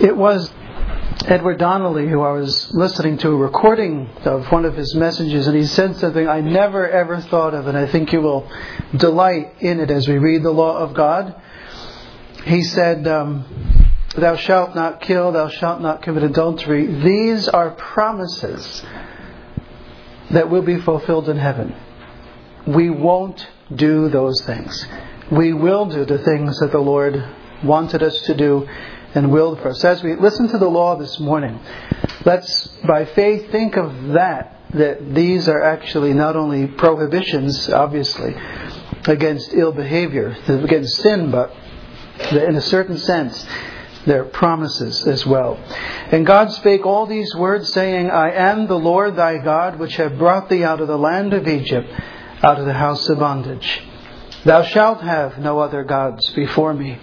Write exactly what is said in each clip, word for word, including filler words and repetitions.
It was Edward Donnelly who I was listening to a recording of one of his messages, and he said something I never ever thought of, and I think you will delight in it as we read the law of God. He said, um, "Thou shalt not kill, thou shalt not commit adultery. These are promises that will be fulfilled in heaven. We won't do those things. We will do the things that the Lord wanted us to do and willed for us." As we listen to the law this morning, let's by faith think of that, that these are actually not only prohibitions, obviously, against ill behavior, against sin, but in a certain sense, they're promises as well. "And God spake all these words, saying, I am the Lord thy God, which have brought thee out of the land of Egypt, out of the house of bondage. Thou shalt have no other gods before me.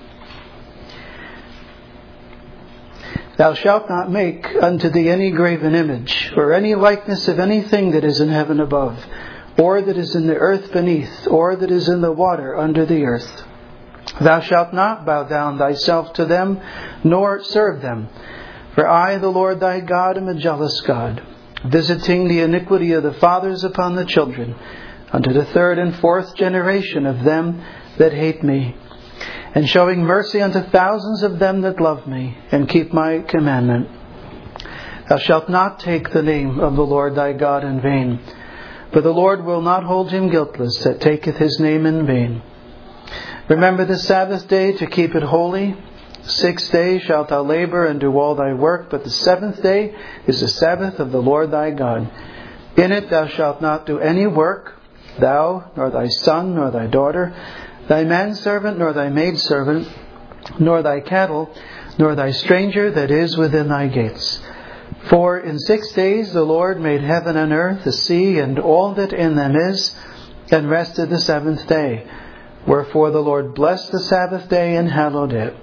Thou shalt not make unto thee any graven image, or any likeness of anything that is in heaven above, or that is in the earth beneath, or that is in the water under the earth. Thou shalt not bow down thyself to them, nor serve them. For I, the Lord thy God, am a jealous God, visiting the iniquity of the fathers upon the children, unto the third and fourth generation of them that hate me, and showing mercy unto thousands of them that love me, and keep my commandment. Thou shalt not take the name of the Lord thy God in vain, for the Lord will not hold him guiltless that taketh his name in vain. Remember the Sabbath day to keep it holy. Six days shalt thou labor and do all thy work, but the seventh day is the Sabbath of the Lord thy God. In it thou shalt not do any work, thou, nor thy son, nor thy daughter, thy manservant, nor thy maidservant, nor thy cattle, nor thy stranger that is within thy gates. For in six days the Lord made heaven and earth, the sea, and all that in them is, and rested the seventh day. Wherefore the Lord blessed the Sabbath day and hallowed it.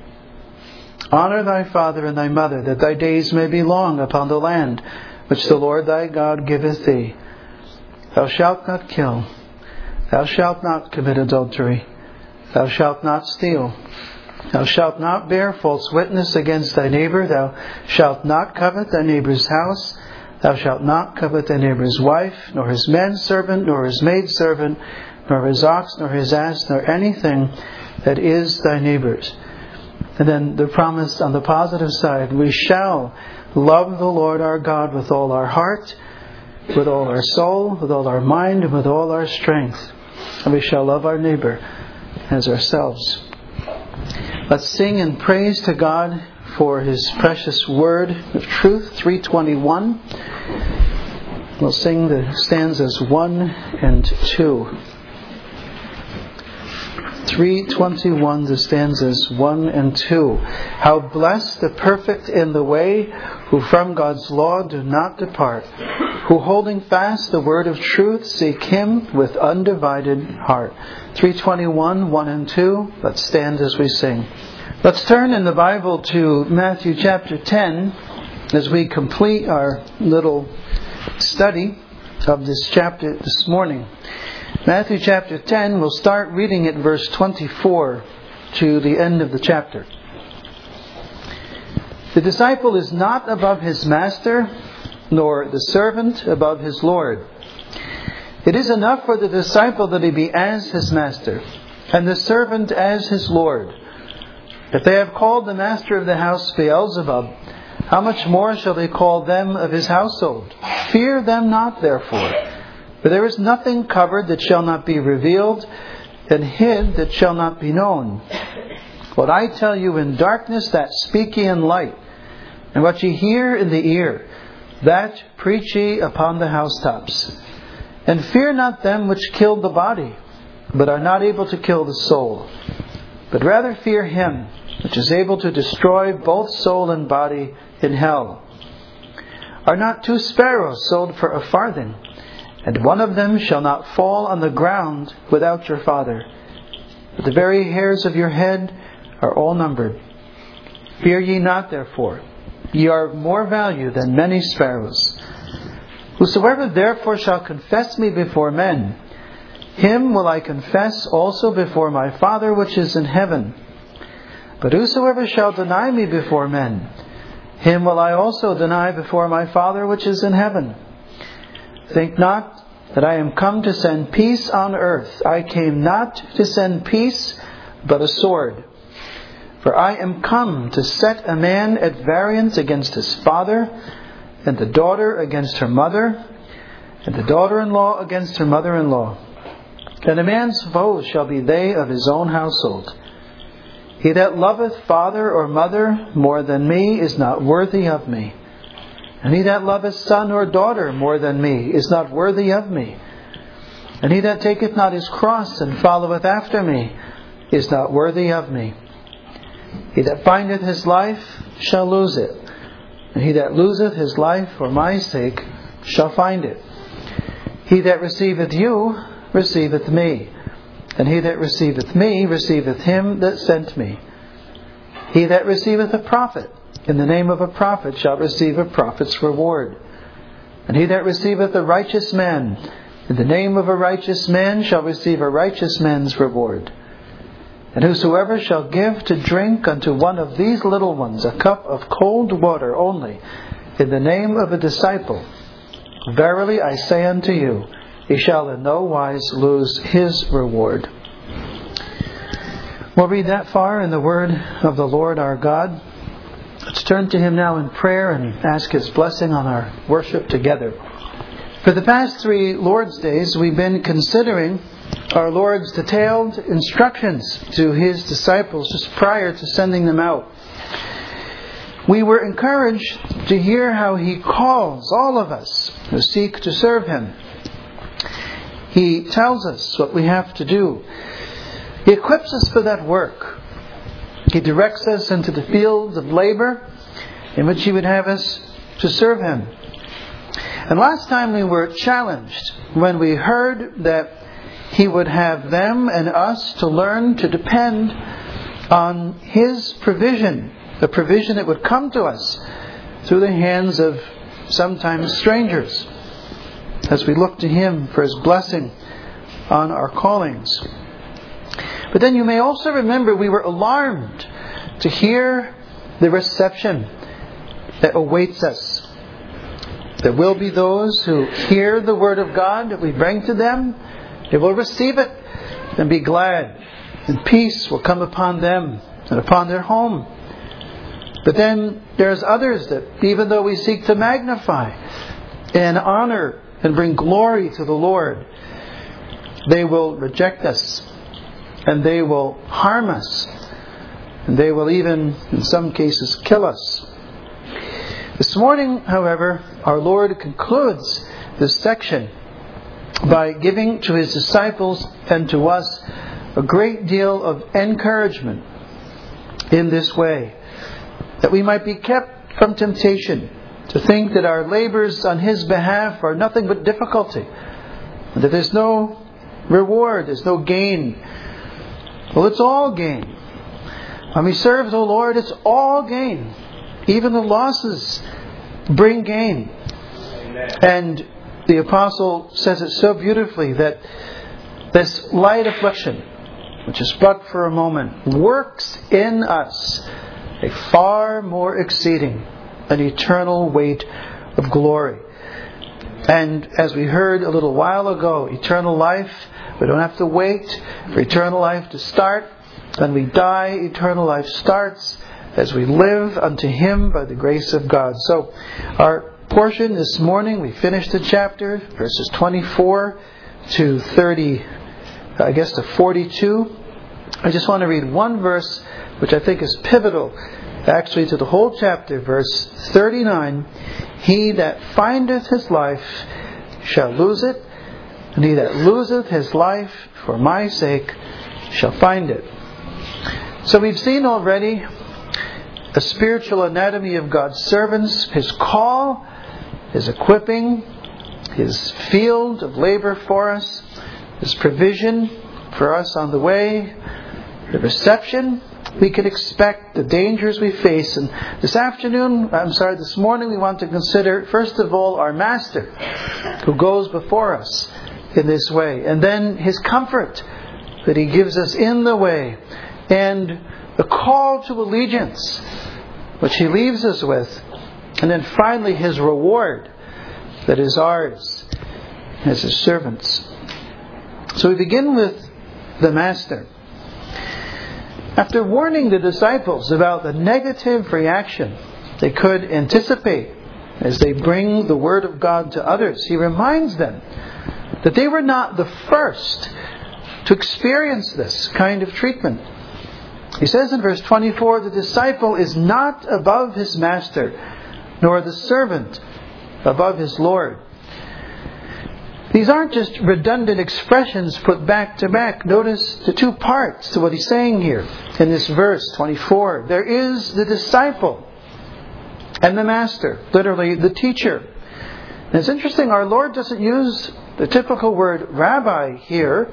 Honor thy father and thy mother, that thy days may be long upon the land which the Lord thy God giveth thee. Thou shalt not kill. Thou shalt not commit adultery. Thou shalt not steal. Thou shalt not bear false witness against thy neighbor. Thou shalt not covet thy neighbor's house. Thou shalt not covet thy neighbor's wife, nor his manservant, nor his maidservant, nor his ox, nor his ass, nor anything that is thy neighbor's. And then the promise on the positive side, we shall love the Lord our God with all our heart, with all our soul, with all our mind, and with all our strength. And we shall love our neighbor as ourselves. Let's sing and praise to God for His precious word of truth. three twenty-one. We'll sing the stanzas one and two. three twenty-one, the stanzas one and two. How blessed the perfect in the way, who from God's law do not depart, who holding fast the word of truth seek Him with undivided heart. three twenty-one, one and two. Let's stand as we sing. Let's turn in the Bible to Matthew chapter ten as we complete our little study of this chapter this morning. Matthew chapter ten, we'll start reading at verse twenty-four to the end of the chapter. The disciple is not above his master, nor the servant above his Lord. It is enough for the disciple that he be as his master, and the servant as his Lord. If they have called the master of the house Beelzebub, how much more shall they call them of his household? Fear them not, therefore. For there is nothing covered that shall not be revealed, and hid that shall not be known. What I tell you in darkness, that speak ye in light. And what ye hear in the ear, that preach ye upon the housetops. And fear not them which kill the body, but are not able to kill the soul. But rather fear Him which is able to destroy both soul and body in hell. Are not two sparrows sold for a farthing? And one of them shall not fall on the ground without your Father. But the very hairs of your head are all numbered. Fear ye not, therefore. Ye are of more value than many sparrows. Whosoever therefore shall confess me before men, him will I confess also before my Father which is in heaven. But whosoever shall deny me before men, him will I also deny before my Father which is in heaven. Think not that I am come to send peace on earth. I came not to send peace, but a sword. For I am come to set a man at variance against his father, and the daughter against her mother, and the daughter-in-law against her mother-in-law. And a man's foes shall be they of his own household. He that loveth father or mother more than me is not worthy of me. And he that loveth son or daughter more than me is not worthy of me. And he that taketh not his cross and followeth after me is not worthy of me. He that findeth his life shall lose it. And he that loseth his life for my sake shall find it. He that receiveth you receiveth me. And he that receiveth me receiveth him that sent me. He that receiveth a prophet in the name of a prophet shall receive a prophet's reward. And he that receiveth a righteous man in the name of a righteous man shall receive a righteous man's reward. And whosoever shall give to drink unto one of these little ones a cup of cold water only in the name of a disciple, verily I say unto you, he shall in no wise lose his reward. We'll read that far in the word of the Lord our God. Let's turn to Him now in prayer and ask His blessing on our worship together. For the past three Lord's Days, we've been considering our Lord's detailed instructions to His disciples just prior to sending them out. We were encouraged to hear how He calls all of us who seek to serve Him. He tells us what we have to do. He equips us for that work. He directs us into the fields of labor in which He would have us to serve Him. And last time we were challenged when we heard that He would have them and us to learn to depend on His provision, the provision that would come to us through the hands of sometimes strangers, as we look to Him for His blessing on our callings. But then you may also remember we were alarmed to hear the reception that awaits us. There will be those who hear the Word of God that we bring to them. They will receive it and be glad. And peace will come upon them and upon their home. But then there's others that, even though we seek to magnify and honor and bring glory to the Lord, they will reject us. And they will harm us. And they will even, in some cases, kill us. This morning, however, our Lord concludes this section by giving to His disciples and to us a great deal of encouragement in this way, that we might be kept from temptation to think that our labors on His behalf are nothing but difficulty, and that there's no reward, there's no gain. Well, it's all gain. When we serve the Lord, it's all gain. Even the losses bring gain. Amen. And the Apostle says it so beautifully that this light affliction, which is but for a moment, works in us a far more exceeding, an eternal weight of glory. And as we heard a little while ago, eternal life, we don't have to wait for eternal life to start. When we die, eternal life starts as we live unto Him by the grace of God. So, our portion this morning, we finished the chapter, verses twenty-four to thirty, I guess to forty-two. I just want to read one verse, which I think is pivotal, actually, to the whole chapter, verse thirty-nine. He that findeth his life shall lose it, and he that loseth his life for my sake shall find it. So we've seen already a spiritual anatomy of God's servants, His call, His equipping, His field of labor for us, His provision for us on the way, the reception we can expect, the dangers we face. And this afternoon, I'm sorry, this morning we want to consider, first of all, our Master, who goes before us in this way. And then His comfort that He gives us in the way. And the call to allegiance, which He leaves us with And then finally, His reward that is ours as His servants. So we begin with the Master. After warning the disciples about the negative reaction they could anticipate as they bring the Word of God to others, He reminds them that they were not the first to experience this kind of treatment. He says in verse twenty-four, the disciple is not above his master, nor the servant above his Lord. These aren't just redundant expressions put back to back. Notice the two parts to what he's saying here in this verse twenty-four. There is the disciple and the master, literally the teacher. And it's interesting, our Lord doesn't use the typical word rabbi here,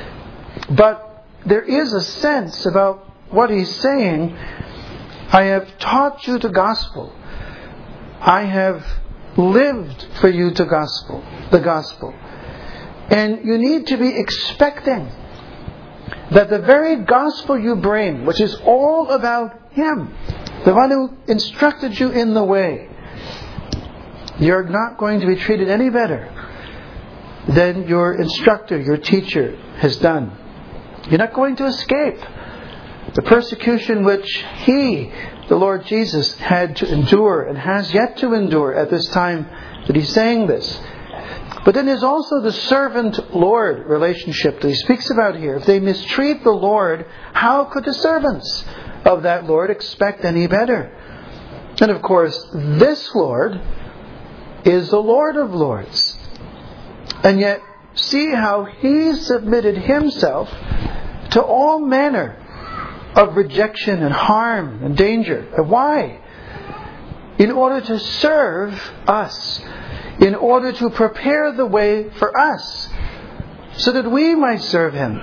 but there is a sense about what He's saying. I have taught you the gospel. I have lived for you the gospel, the gospel. And you need to be expecting that the very gospel you bring, which is all about Him, the one who instructed you in the way, you're not going to be treated any better than your instructor, your teacher has done. You're not going to escape the persecution which He, the Lord Jesus, had to endure and has yet to endure at this time that He's saying this. But then there's also the servant-Lord relationship that He speaks about here. If they mistreat the Lord, how could the servants of that Lord expect any better? And of course, this Lord is the Lord of Lords. And yet, see how He submitted Himself to all manner of rejection and harm and danger. And why? In order to serve us. In order to prepare the way for us. So that we might serve Him.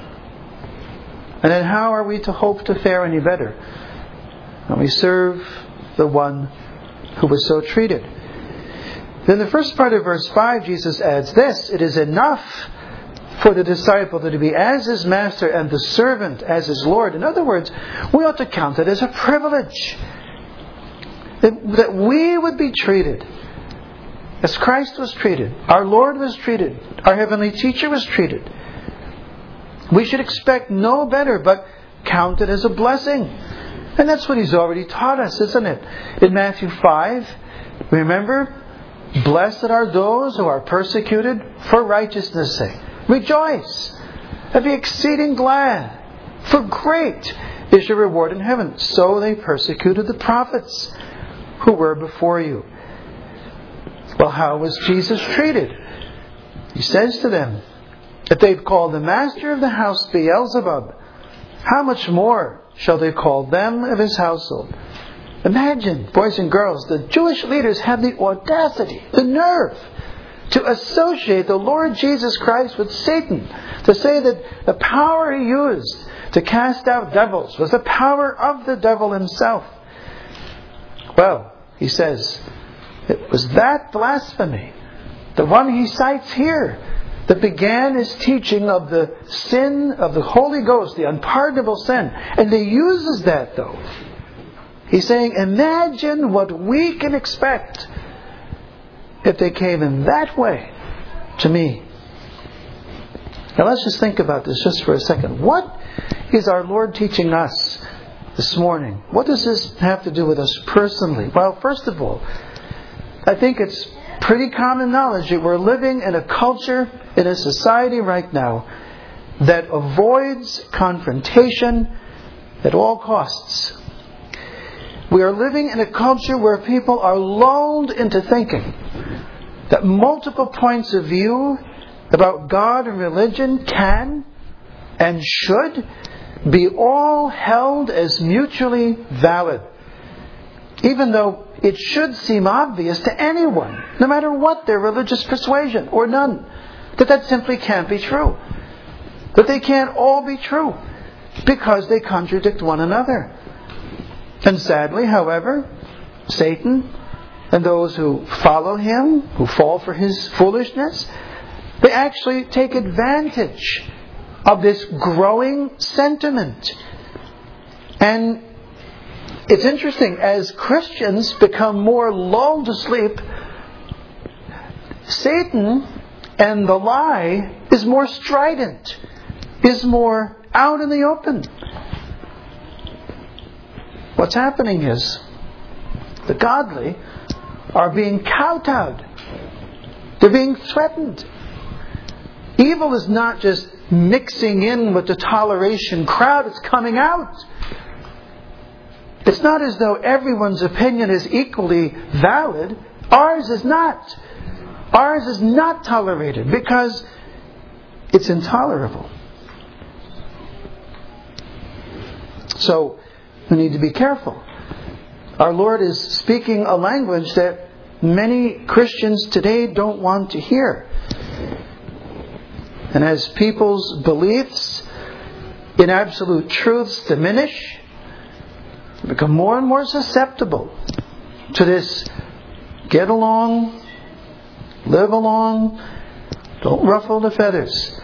And then how are we to hope to fare any better when we serve the one who was so treated? Then the first part of verse five, Jesus adds this: it is enough for the disciple to be as his master and the servant as his Lord. In other words, we ought to count it as a privilege that, that we would be treated as Christ was treated, our Lord was treated, our heavenly teacher was treated. We should expect no better, but count it as a blessing. And that's what He's already taught us, isn't it? In Matthew five, remember, blessed are those who are persecuted for righteousness' sake. Rejoice and be exceeding glad, for great is your reward in heaven. So they persecuted the prophets who were before you. Well, how was Jesus treated? He says to them, if they've called the master of the house Beelzebub, how much more shall they call them of his household? Imagine, boys and girls, the Jewish leaders had the audacity, the nerve, to associate the Lord Jesus Christ with Satan. To say that the power He used to cast out devils was the power of the devil himself. Well, He says, it was that blasphemy, the one He cites here, that began His teaching of the sin of the Holy Ghost, the unpardonable sin. And He uses that though. He's saying, imagine what we can expect if they came in that way to me. Now let's just think about this just for a second. What is our Lord teaching us this morning? What does this have to do with us personally? Well, first of all, I think it's pretty common knowledge that we're living in a culture, in a society right now, that avoids confrontation at all costs. We are living in a culture where people are lulled into thinking that multiple points of view about God and religion can and should be all held as mutually valid, even though it should seem obvious to anyone, no matter what their religious persuasion or none, that that simply can't be true. That they can't all be true because they contradict one another. And sadly, however, Satan and those who follow him, who fall for his foolishness, they actually take advantage of this growing sentiment. And It's interesting, as Christians become more lulled to sleep, Satan and the lie is more strident, is more out in the open. What's happening is the godly are being kowtowed. They're being threatened. Evil is not just mixing in with the toleration crowd, it's coming out. It's not as though everyone's opinion is equally valid. Ours is not. Ours is not tolerated because it's intolerable. So we need to be careful. Our Lord is speaking a language that many Christians today don't want to hear. And as people's beliefs in absolute truths diminish, they become more and more susceptible to this get along, live along, don't ruffle the feathers.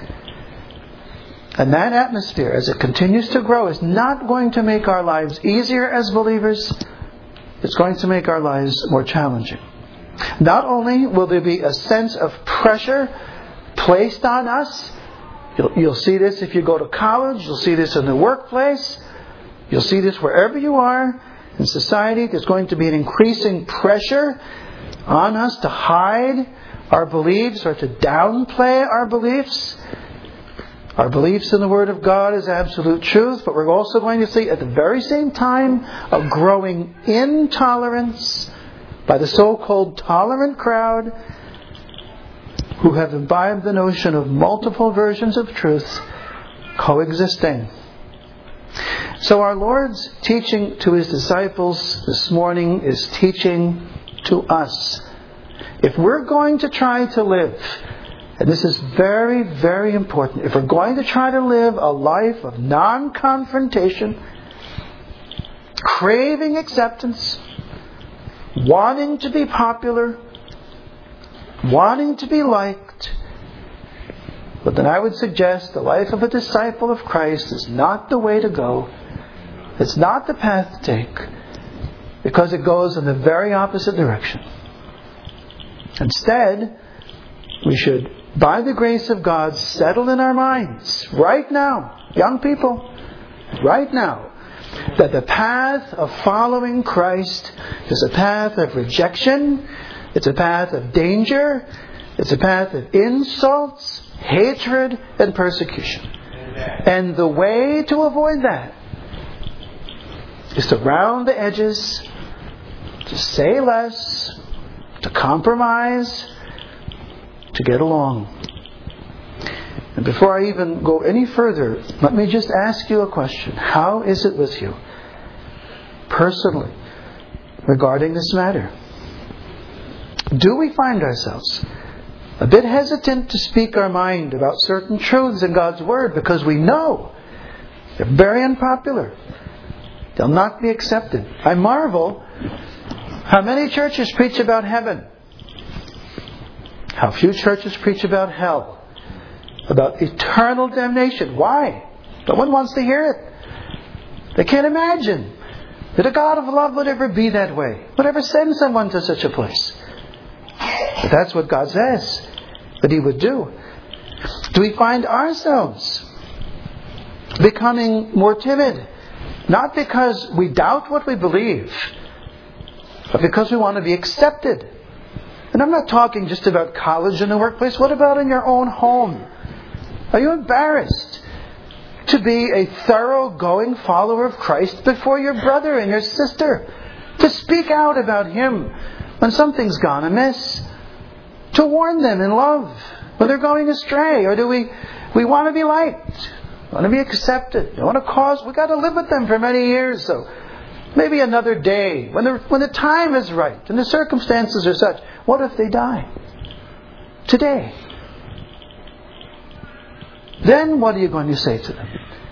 And that atmosphere, as it continues to grow, is not going to make our lives easier as believers. It's going to make our lives more challenging. Not only will there be a sense of pressure placed on us, you'll, you'll see this if you go to college, you'll see this in the workplace, you'll see this wherever you are in society. There's going to be an increasing pressure on us to hide our beliefs or to downplay our beliefs. Our beliefs in the Word of God is absolute truth, but we're also going to see at the very same time a growing intolerance by the so-called tolerant crowd who have imbibed the notion of multiple versions of truth coexisting. So our Lord's teaching to His disciples this morning is teaching to us. If we're going to try to live, and this is very, very important, if we're going to try to live a life of non-confrontation, craving acceptance, wanting to be popular, wanting to be liked, but then I would suggest the life of a disciple of Christ is not the way to go. It's not the path to take, because it goes in the very opposite direction. Instead, we should, by the grace of God, settle in our minds right now, young people, right now, that the path of following Christ is a path of rejection, it's a path of danger, it's a path of insults, hatred, and persecution. And the way to avoid that is to round the edges, to say less, to compromise, to get along. And before I even go any further, let me just ask you a question. How is it with you, personally, regarding this matter? Do we find ourselves a bit hesitant to speak our mind about certain truths in God's Word because we know they're very unpopular? They'll not be accepted. I marvel how many churches preach about heaven. How few churches preach about hell. About eternal damnation. Why? No one wants to hear it. They can't imagine that a God of love would ever be that way. Would ever send someone to such a place. But that's what God says that He would do. Do we find ourselves becoming more timid? Not because we doubt what we believe, but because we want to be accepted. And I'm not talking just about college and the workplace. What about in your own home? Are you embarrassed to be a thoroughgoing follower of Christ before your brother and your sister? To speak out about Him when something's gone amiss? To warn them in love when they're going astray? Or do we, we want to be liked? Want to be accepted? We want to cause, we got to live with them for many years, so maybe another day, when the, when the time is right and the circumstances are such. What if they die? Today. Then what are you going to say to them?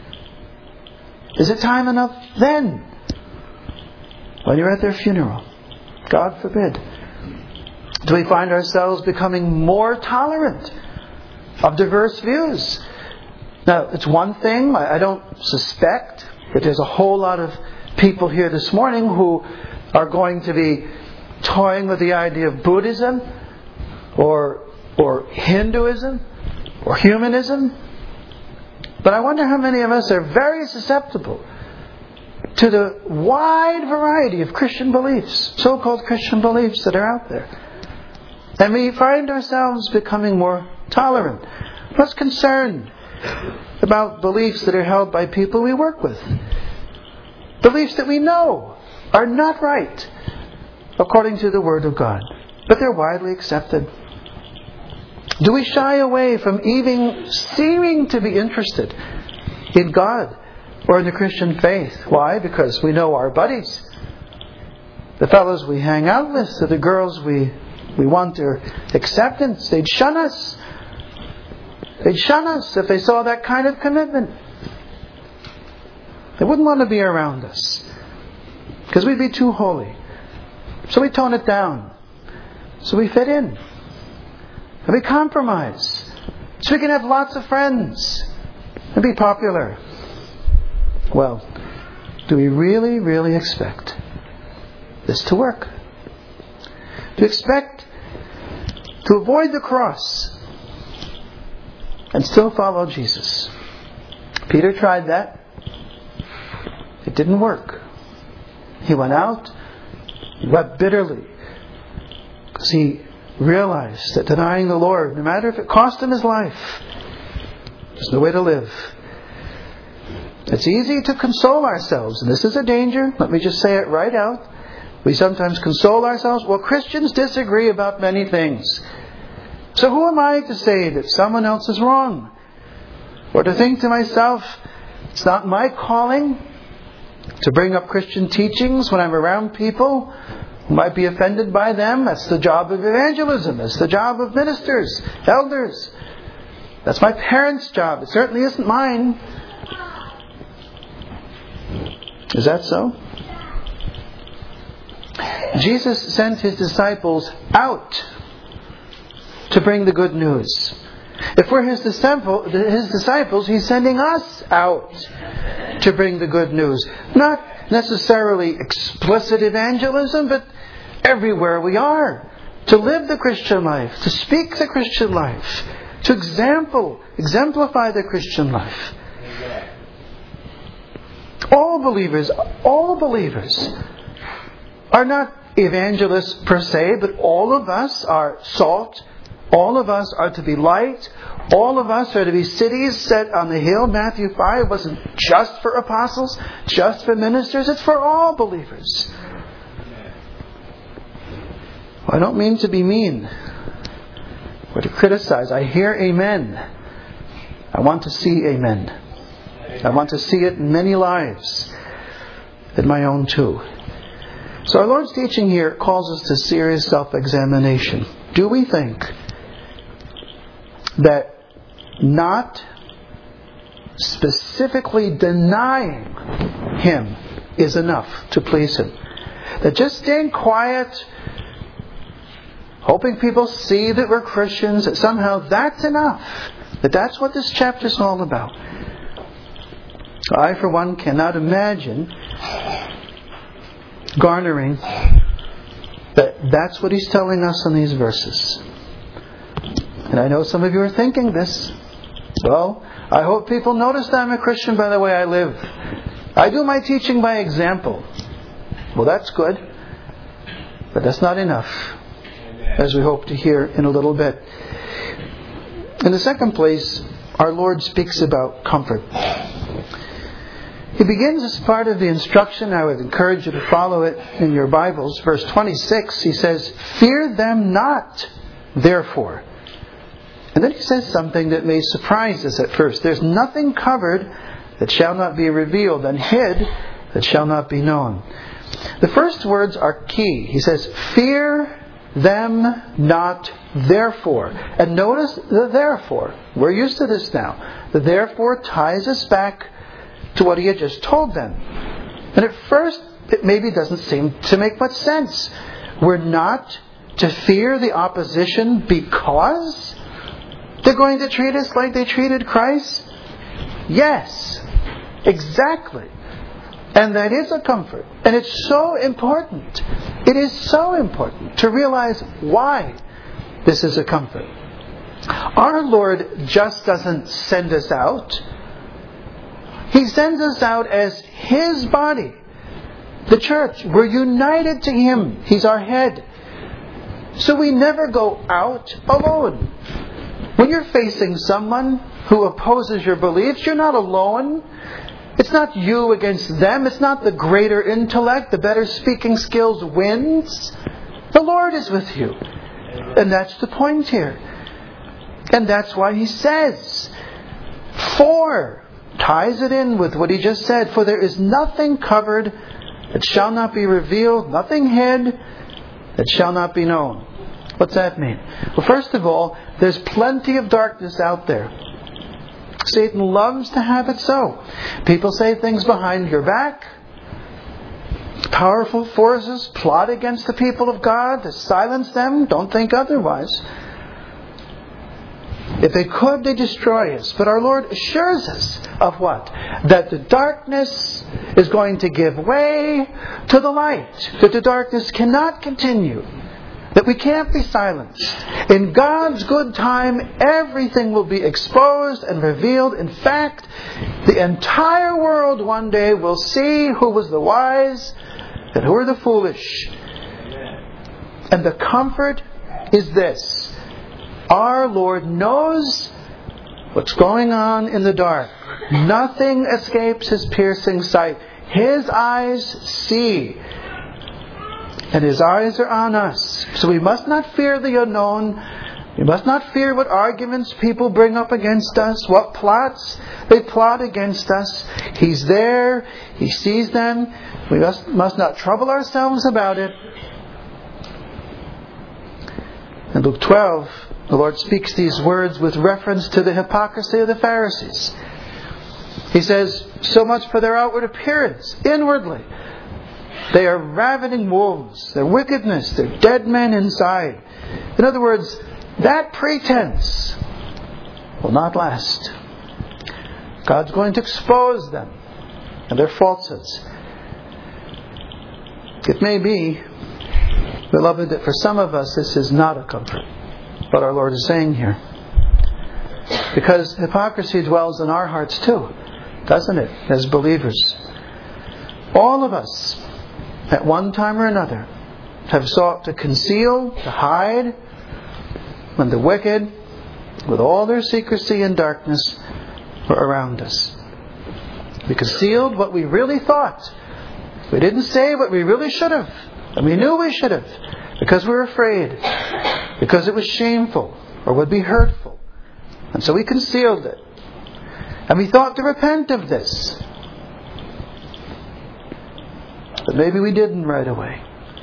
Is it time enough then? When you're at their funeral. God forbid. Do we find ourselves becoming more tolerant of diverse views? Now, it's one thing, I don't suspect that there's a whole lot of people here this morning who are going to be toying with the idea of Buddhism or or Hinduism or humanism. But I wonder how many of us are very susceptible to the wide variety of Christian beliefs, so-called Christian beliefs that are out there. And we find ourselves becoming more tolerant, less concerned about beliefs that are held by people we work with. Beliefs that we know are not right according to the Word of God, but they're widely accepted. Do we shy away from even seeming to be interested in God or in the Christian faith? Why? Because we know our buddies, the fellows we hang out with, or the girls we, we want their acceptance. They'd shun us. They'd shun us if they saw that kind of commitment. They wouldn't want to be around us because we'd be too holy. So we tone it down. So we fit in. And we compromise. So we can have lots of friends and be popular. Well, do we really, really expect this to work? Do we expect to avoid the cross and still follow Jesus? Peter tried that. It didn't work. He went out, he wept bitterly, because he realized that denying the Lord, no matter if it cost him his life, there's no way to live. It's easy to console ourselves, and this is a danger. Let me just say it right out. We sometimes console ourselves. Well, Christians disagree about many things. So who am I to say that someone else is wrong? Or to think to myself, it's not my calling to bring up Christian teachings when I'm around people who might be offended by them. That's the job of evangelism. That's the job of ministers, elders. That's my parents' job. It certainly isn't mine. Is that so? Jesus sent His disciples out to bring the good news. If we're His disciple, His disciples, He's sending us out to bring the good news. Not necessarily explicit evangelism, but everywhere we are. To live the Christian life, to speak the Christian life, to example, exemplify the Christian life. All believers, all believers are not evangelists per se, but all of us are salt. All of us are to be light. All of us are to be cities set on the hill. Matthew five wasn't just for apostles, just for ministers. It's for all believers. Well, I don't mean to be mean or to criticize. I hear amen. I want to see amen. I want to see it in many lives, in my own too. So our Lord's teaching here calls us to serious self-examination. Do we think that not specifically denying Him is enough to please Him? That just staying quiet, hoping people see that we're Christians, that somehow that's enough? That that's what this chapter is all about? I, for one, cannot imagine garnering that that's what He's telling us in these verses. And I know some of you are thinking this. Well, I hope people notice that I'm a Christian by the way I live. I do my teaching by example. Well, that's good. But that's not enough, as we hope to hear in a little bit. In the second place, our Lord speaks about comfort. He begins as part of the instruction. I would encourage you to follow it in your Bibles. Verse twenty-six, He says, "Fear them not, therefore." And then He says something that may surprise us at first. "There's nothing covered that shall not be revealed, and hid that shall not be known." The first words are key. He says, "Fear them not, therefore." And notice the therefore. We're used to this now. The therefore ties us back to what He had just told them. And at first, it maybe doesn't seem to make much sense. We're not to fear the opposition because they're going to treat us like they treated Christ? Yes, exactly. And that is a comfort. And it's so important. It is so important to realize why this is a comfort. Our Lord just doesn't send us out. He sends us out as His body, the church. We're united to Him. He's our head. So we never go out alone. When you're facing someone who opposes your beliefs, you're not alone. It's not you against them. It's not the greater intellect, the better speaking skills wins. The Lord is with you. And that's the point here. And that's why He says, for, ties it in with what He just said, for there is nothing covered that shall not be revealed, nothing hid that shall not be known. What's that mean? Well, first of all, there's plenty of darkness out there. Satan loves to have it so. People say things behind your back. Powerful forces plot against the people of God to silence them. Don't think otherwise. If they could, they destroy us. But our Lord assures us of what? That the darkness is going to give way to the light. That the darkness cannot continue. That we can't be silenced. In God's good time, everything will be exposed and revealed. In fact, the entire world one day will see who was the wise and who are the foolish. And the comfort is this. Our Lord knows what's going on in the dark. Nothing escapes His piercing sight. His eyes see. And His eyes are on us. So we must not fear the unknown. We must not fear what arguments people bring up against us, what plots they plot against us. He's there. He sees them. We must, must not trouble ourselves about it. In Luke twelve, the Lord speaks these words with reference to the hypocrisy of the Pharisees. He says, so much for their outward appearance, inwardly. They are ravening wolves, their wickedness, they're dead men inside. In other words, that pretense will not last. God's going to expose them and their falsehoods. It may be, beloved, that for some of us this is not a comfort, what our Lord is saying here. Because hypocrisy dwells in our hearts too, doesn't it, as believers? All of us, at one time or another, have sought to conceal, to hide, when the wicked, with all their secrecy and darkness, were around us. We concealed what we really thought. We didn't say what we really should have. And we knew we should have. Because we were afraid. Because it was shameful or would be hurtful. And so we concealed it. And we thought to repent of this. But maybe we didn't right away.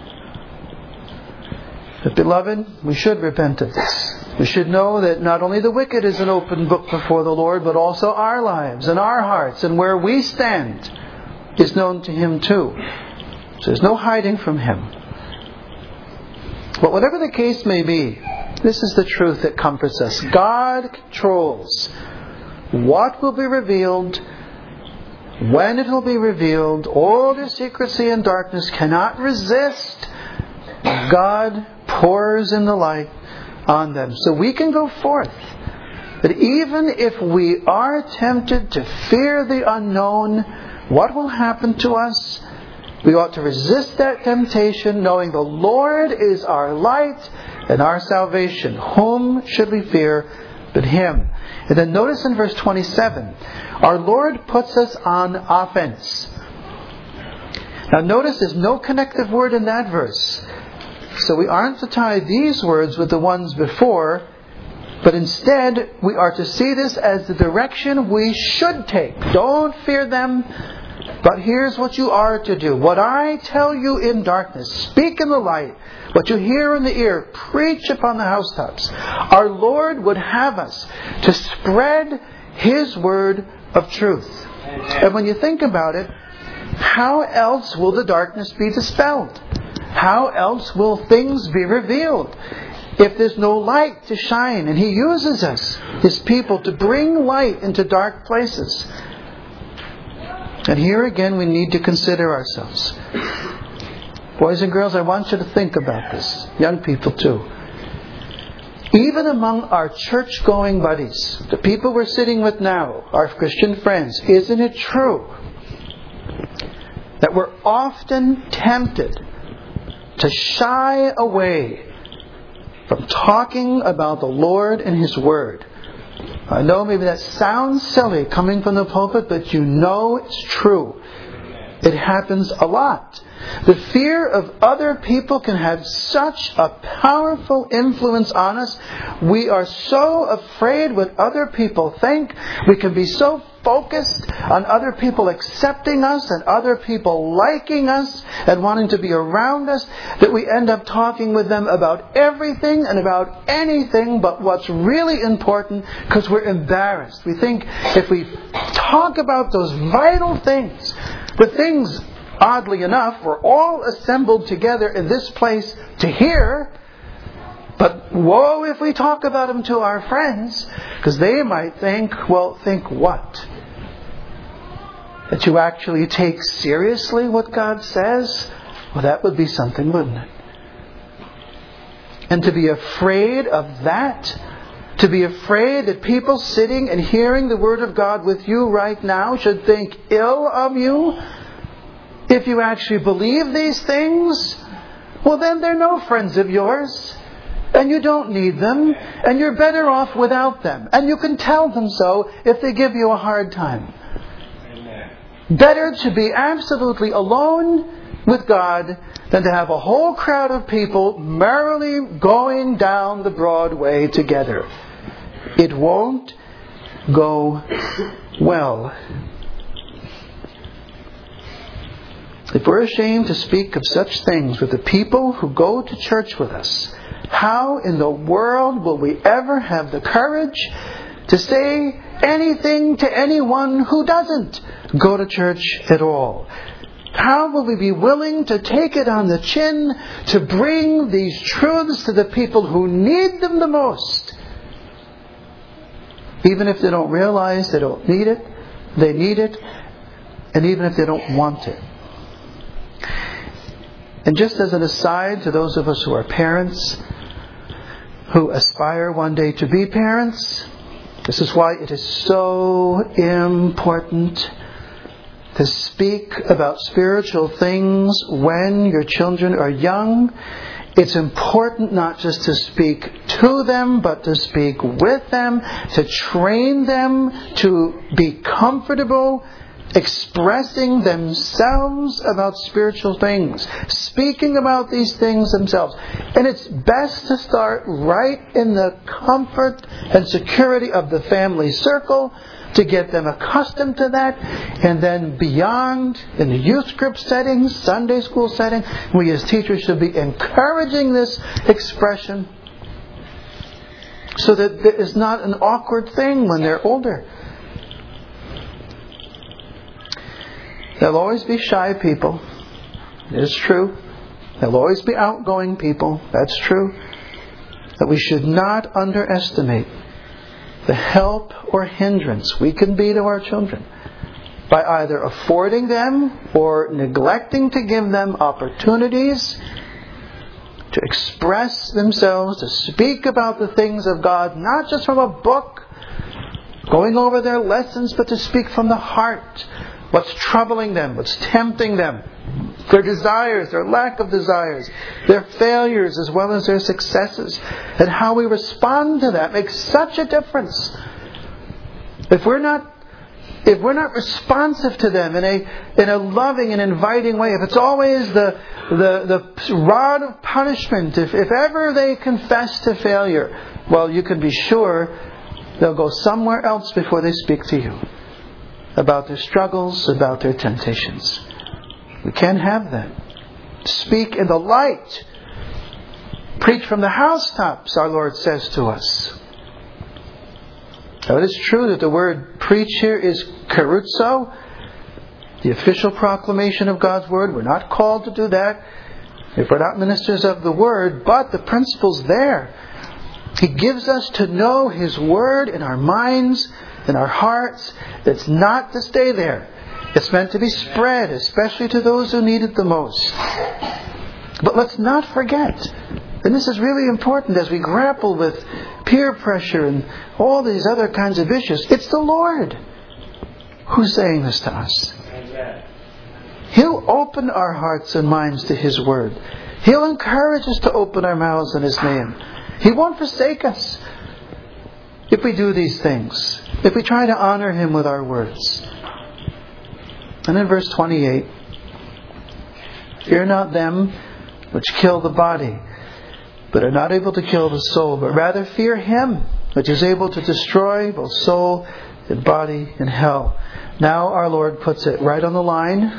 But beloved, we should repent of this. We should know that not only the wicked is an open book before the Lord, but also our lives and our hearts and where we stand is known to Him too. So there's no hiding from Him. But whatever the case may be, this is the truth that comforts us. God controls what will be revealed, when it will be revealed. All their secrecy and darkness cannot resist. God pours in the light on them. So we can go forth. But even if we are tempted to fear the unknown, what will happen to us? We ought to resist that temptation, knowing the Lord is our light and our salvation. Whom should we fear but Him? And then notice in verse twenty-seven, our Lord puts us on offense. Now notice there's no connective word in that verse. So we aren't to tie these words with the ones before, but instead we are to see this as the direction we should take. Don't fear them, but here's what you are to do. What I tell you in darkness, speak in the light. What you hear in the ear, preach upon the housetops. Our Lord would have us to spread His word of truth. And when you think about it, how else will the darkness be dispelled? How else will things be revealed if there's no light to shine? And He uses us, His people, to bring light into dark places. And here again we need to consider ourselves. Boys and girls, I want you to think about this. Young people too. Even among our church-going buddies, the people we're sitting with now, our Christian friends, isn't it true that we're often tempted to shy away from talking about the Lord and His Word? I know maybe that sounds silly coming from the pulpit, but you know it's true. It happens a lot. The fear of other people can have such a powerful influence on us. We are so afraid what other people think. We can be so focused on other people accepting us and other people liking us and wanting to be around us that we end up talking with them about everything and about anything but what's really important, because we're embarrassed. We think if we talk about those vital things, the things, oddly enough, we're all assembled together in this place to hear, but woe if we talk about them to our friends, because they might think, well, think what? That you actually take seriously what God says? Well, that would be something, wouldn't it? And to be afraid of that, to be afraid that people sitting and hearing the Word of God with you right now should think ill of you, if you actually believe these things, well then they're no friends of yours. And you don't need them. And you're better off without them. And you can tell them so if they give you a hard time. Amen. Better to be absolutely alone with God than to have a whole crowd of people merrily going down the broad way together. It won't go well. If we're ashamed to speak of such things with the people who go to church with us, how in the world will we ever have the courage to say anything to anyone who doesn't go to church at all? How will we be willing to take it on the chin to bring these truths to the people who need them the most? Even if they don't realize they don't need it, they need it, and even if they don't want it. And just as an aside to those of us who are parents, who aspire one day to be parents, this is why it is so important to speak about spiritual things when your children are young. It's important not just to speak to them, but to speak with them, to train them to be comfortable expressing themselves about spiritual things, speaking about these things themselves. And it's best to start right in the comfort and security of the family circle to get them accustomed to that, and then beyond, in the youth group setting, Sunday school setting, we as teachers should be encouraging this expression so that it is not an awkward thing when they're older. There'll always be shy people. It's true. There'll always be outgoing people. That's true. But we should not underestimate the help or hindrance we can be to our children by either affording them or neglecting to give them opportunities to express themselves, to speak about the things of God, not just from a book, going over their lessons, but to speak from the heart. What's troubling them, what's tempting them, their desires, their lack of desires, their failures as well as their successes, and how we respond to that makes such a difference. If we're not, if we're not responsive to them in a in a loving and inviting way, if it's always the the the rod of punishment, if if ever they confess to failure, well, you can be sure they'll go somewhere else before they speak to you about their struggles, about their temptations. We can't have that. Speak in the light. Preach from the housetops, our Lord says to us. Now, it is true that the word preach here is keruzo, the official proclamation of God's Word. We're not called to do that if we're not ministers of the Word, but the principle's there. He gives us to know His Word in our minds, in our hearts. It's not to stay there. It's meant to be spread, especially to those who need it the most. But let's not forget, and this is really important as we grapple with peer pressure and all these other kinds of issues, it's the Lord who's saying this to us. He'll open our hearts and minds to His Word. He'll encourage us to open our mouths in His name. He won't forsake us if we do these things, if we try to honor Him with our words. And in verse twenty-eight, fear not them which kill the body, but are not able to kill the soul, but rather fear Him which is able to destroy both soul and body in hell. Now our Lord puts it right on the line.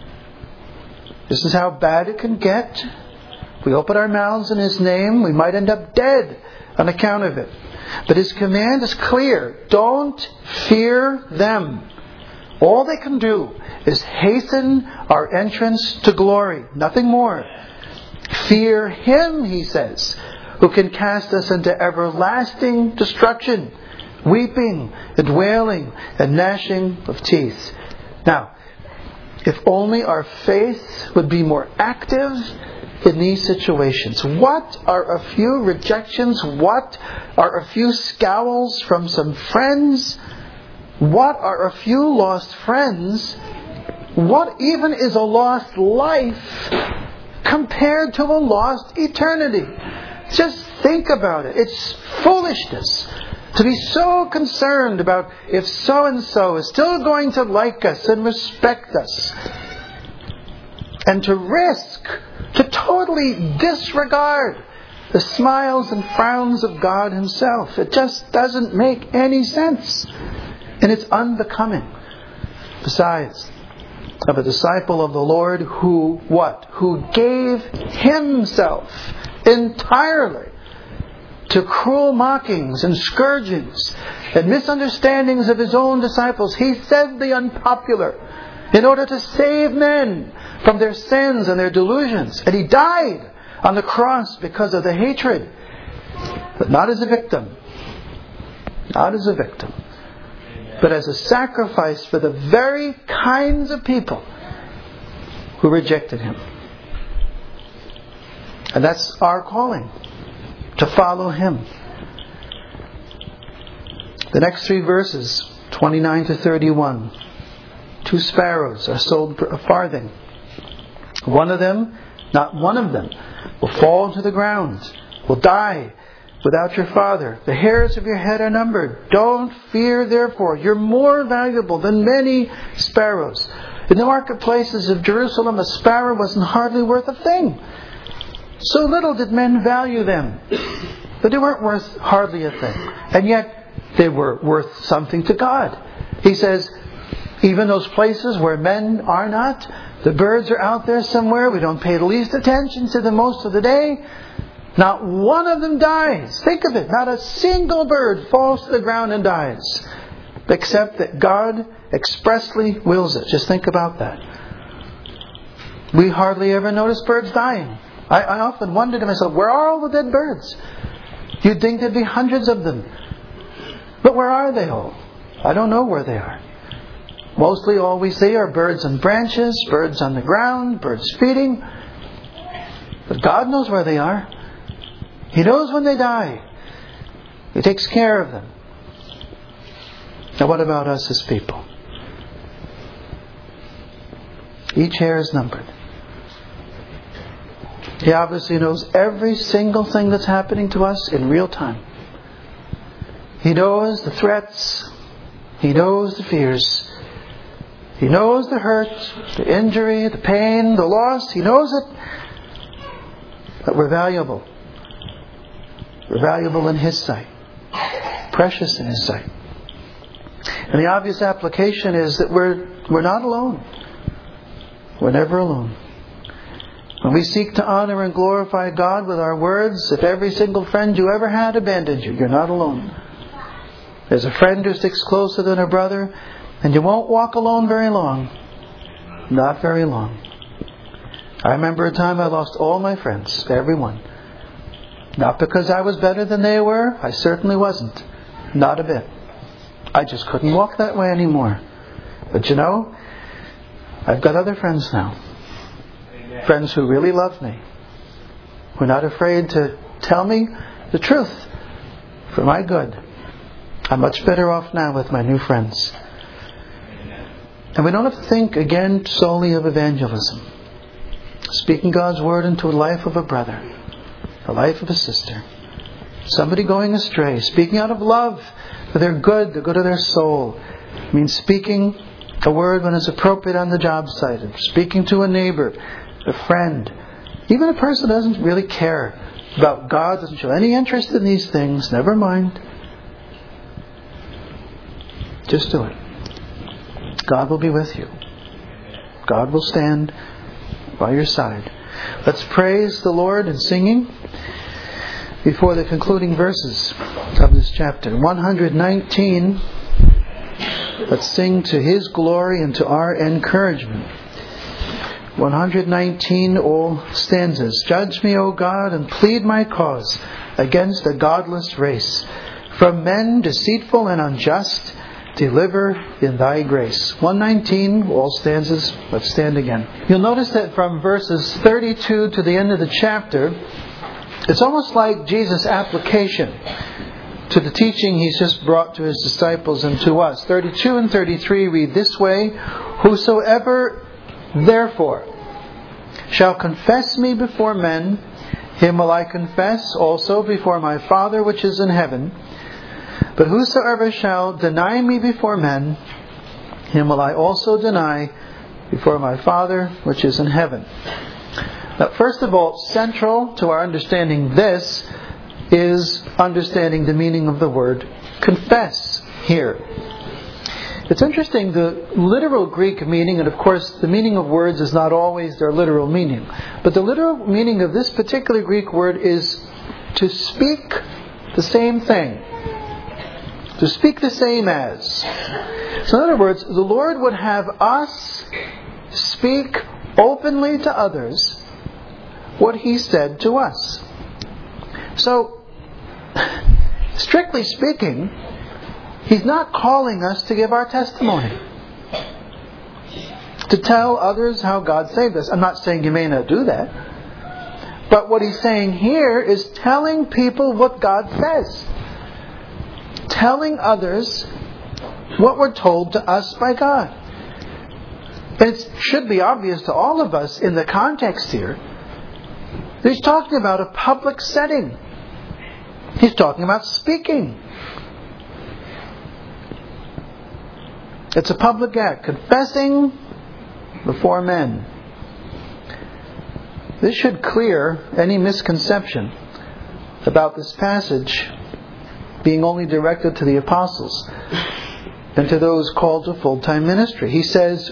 This is how bad it can get. If we open our mouths in His name, we might end up dead on account of it. But His command is clear. Don't fear them. All they can do is hasten our entrance to glory. Nothing more. Fear Him, He says, who can cast us into everlasting destruction, weeping and wailing and gnashing of teeth. Now, if only our faith would be more active in these situations. What are a few rejections? What are a few scowls from some friends? What are a few lost friends? What even is a lost life compared to a lost eternity? Just think about it. It's foolishness to be so concerned about if so-and-so is still going to like us and respect us. And to risk, to totally disregard the smiles and frowns of God Himself. It just doesn't make any sense. And it's unbecoming. Besides, of a disciple of the Lord who, what? Who gave Himself entirely to cruel mockings and scourgings and misunderstandings of His own disciples. He said the unpopular in order to save men from their sins and their delusions. And He died on the cross because of the hatred. But not as a victim. Not as a victim. But as a sacrifice for the very kinds of people who rejected Him. And that's our calling. To follow Him. The next three verses, twenty-nine to thirty-one. Two sparrows are sold for a farthing. One of them, not one of them, will fall into the ground, will die without your Father. The hairs of your head are numbered. Don't fear, therefore. You're more valuable than many sparrows. In the marketplaces of Jerusalem, a sparrow wasn't hardly worth a thing. So little did men value them. But they weren't worth hardly a thing. And yet, they were worth something to God. He says, even those places where men are not, the birds are out there somewhere. We don't pay the least attention to them most of the day. Not one of them dies. Think of it. Not a single bird falls to the ground and dies. Except that God expressly wills it. Just think about that. We hardly ever notice birds dying. I, I often wonder to myself, where are all the dead birds? You'd think there'd be hundreds of them. But where are they all? I don't know where they are. Mostly all we see are birds on branches, birds on the ground, birds feeding. But God knows where they are. He knows when they die. He takes care of them. Now what about us as people? Each hair is numbered. He obviously knows every single thing that's happening to us in real time. He knows the threats. He knows the fears. He knows the hurt, the injury, the pain, the loss. He knows it. But we're valuable. We're valuable in His sight. Precious in His sight. And the obvious application is that we're we're not alone. We're never alone. When we seek to honor and glorify God with our words, if every single friend you ever had abandoned you, you're not alone. There's a friend who sticks closer than a brother, and you won't walk alone very long. Not very long. I remember a time I lost all my friends, everyone. Not because I was better than they were. I certainly wasn't. Not a bit. I just couldn't walk that way anymore. But you know, I've got other friends now. Amen. Friends who really love me. Who are not afraid to tell me the truth for my good. I'm much better off now with my new friends. And we don't have to think again solely of evangelism. Speaking God's Word into the life of a brother, the life of a sister, somebody going astray, speaking out of love for their good, the good of their soul. It means speaking a word when it's appropriate on the job site, and speaking to a neighbor, a friend, even a person who doesn't really care about God, doesn't show any interest in these things, never mind. Just do it. God will be with you. God will stand by your side. Let's praise the Lord in singing before the concluding verses of this chapter. one hundred nineteen. Let's sing to His glory and to our encouragement. one hundred nineteen, all stanzas. Judge me, O God, and plead my cause against a godless race. From men deceitful and unjust, deliver in Thy grace. one nineteen, all stanzas. Let's stand again. You'll notice that from verses thirty-two to the end of the chapter, it's almost like Jesus' application to the teaching He's just brought to His disciples and to us. thirty-two and thirty-three read this way: Whosoever therefore shall confess me before men, him will I confess also before my Father which is in heaven. But whosoever shall deny me before men, him will I also deny before my Father which is in heaven. Now, first of all, central to our understanding this is understanding the meaning of the word confess here. It's interesting, the literal Greek meaning, and of course the meaning of words is not always their literal meaning, but the literal meaning of this particular Greek word is to speak the same thing. To speak the same as. So in other words, the Lord would have us speak openly to others what He said to us. So, strictly speaking, He's not calling us to give our testimony, to tell others how God saved us. I'm not saying you may not do that. But what He's saying here is telling people what God says. Telling others what we're told to us by God. And it should be obvious to all of us in the context here. He's talking about a public setting. He's talking about speaking. It's a public act, confessing before men. This should clear any misconception about this passage being only directed to the apostles and to those called to full-time ministry. He says,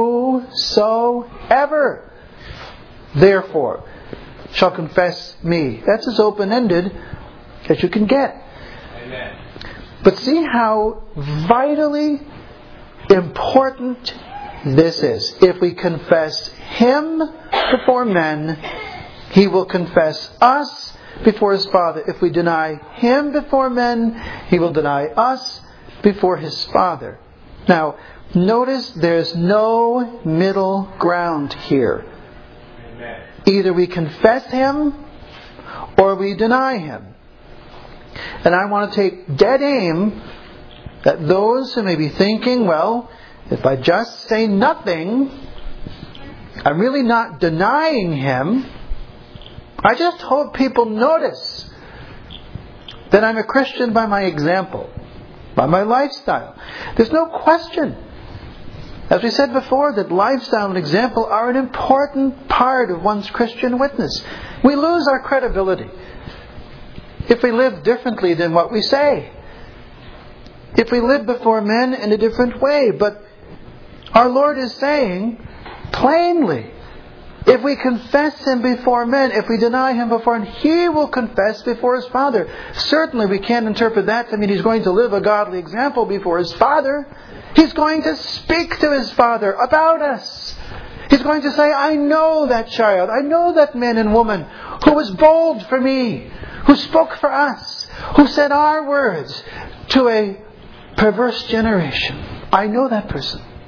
whosoever therefore shall confess me. That's as open-ended as you can get. Amen. But see how vitally important this is. If we confess Him before men, He will confess us before His Father. If we deny Him before men, He will deny us before His Father. Now, notice there's no middle ground here. Amen. Either we confess Him or we deny Him. And I want to take dead aim at those who may be thinking, well, if I just say nothing, I'm really not denying Him. I just hope people notice that I'm a Christian by my example, by my lifestyle. There's no question, as we said before, that lifestyle and example are an important part of one's Christian witness. We lose our credibility if we live differently than what we say. If we live before men in a different way. But our Lord is saying plainly, if we confess Him before men, if we deny Him before men, He will confess before His Father. Certainly we can't interpret that to mean He's going to live a godly example before His Father. He's going to speak to His Father about us. He's going to say, I know that child. I know that man and woman who was bold for me, who spoke for us, who said our words to a perverse generation. I know that person.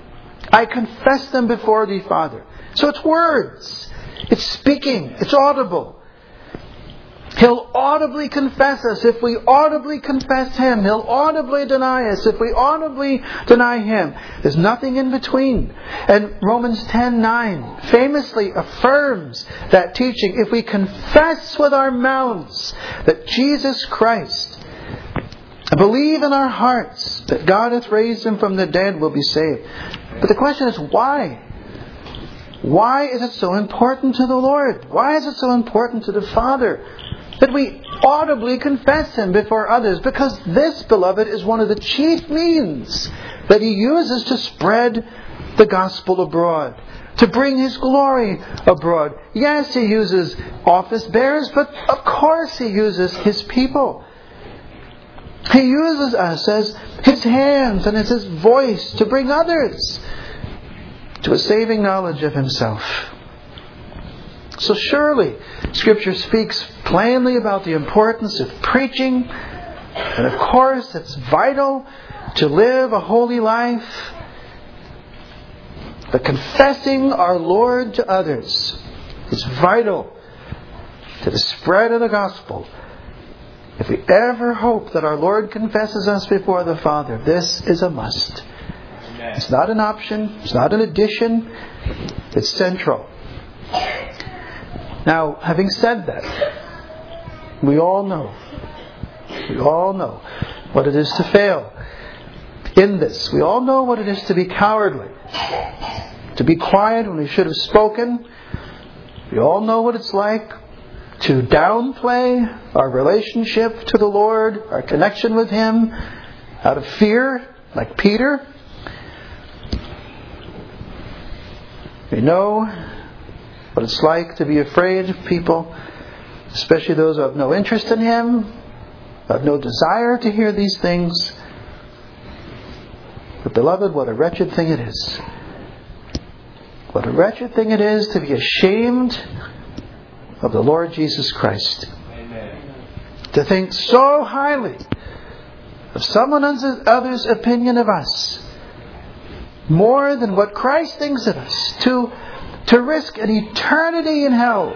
I confess them before Thee, Father. So it's words. It's speaking. It's audible. He'll audibly confess us if we audibly confess Him. He'll audibly deny us if we audibly deny Him. There's nothing in between. And Romans ten nine famously affirms that teaching. If we confess with our mouths that Jesus Christ, and believe in our hearts that God hath raised Him from the dead, we'll be saved. But the question is, why? Why is it so important to the Lord? Why is it so important to the Father that we audibly confess Him before others? Because this, beloved, is one of the chief means that He uses to spread the gospel abroad, to bring His glory abroad. Yes, He uses office bearers, but of course He uses His people. He uses us as His hands and as His voice to bring others to a saving knowledge of Himself. So surely, Scripture speaks plainly about the importance of preaching. And of course, it's vital to live a holy life. But confessing our Lord to others is vital to the spread of the gospel. If we ever hope that our Lord confesses us before the Father, this is a must. Amen. It's not an option. It's not an addition. It's central. Now, having said that, we all know, we all know what it is to fail in this. We all know what it is to be cowardly, to be quiet when we should have spoken. We all know what it's like to downplay our relationship to the Lord, our connection with Him, out of fear, like Peter. We know what it's like to be afraid of people, especially those who have no interest in Him, who have no desire to hear these things. But beloved, what a wretched thing it is. What a wretched thing it is to be ashamed of the Lord Jesus Christ. Amen. To think so highly of someone other's opinion of us, more than what Christ thinks of us. To, to risk an eternity in hell,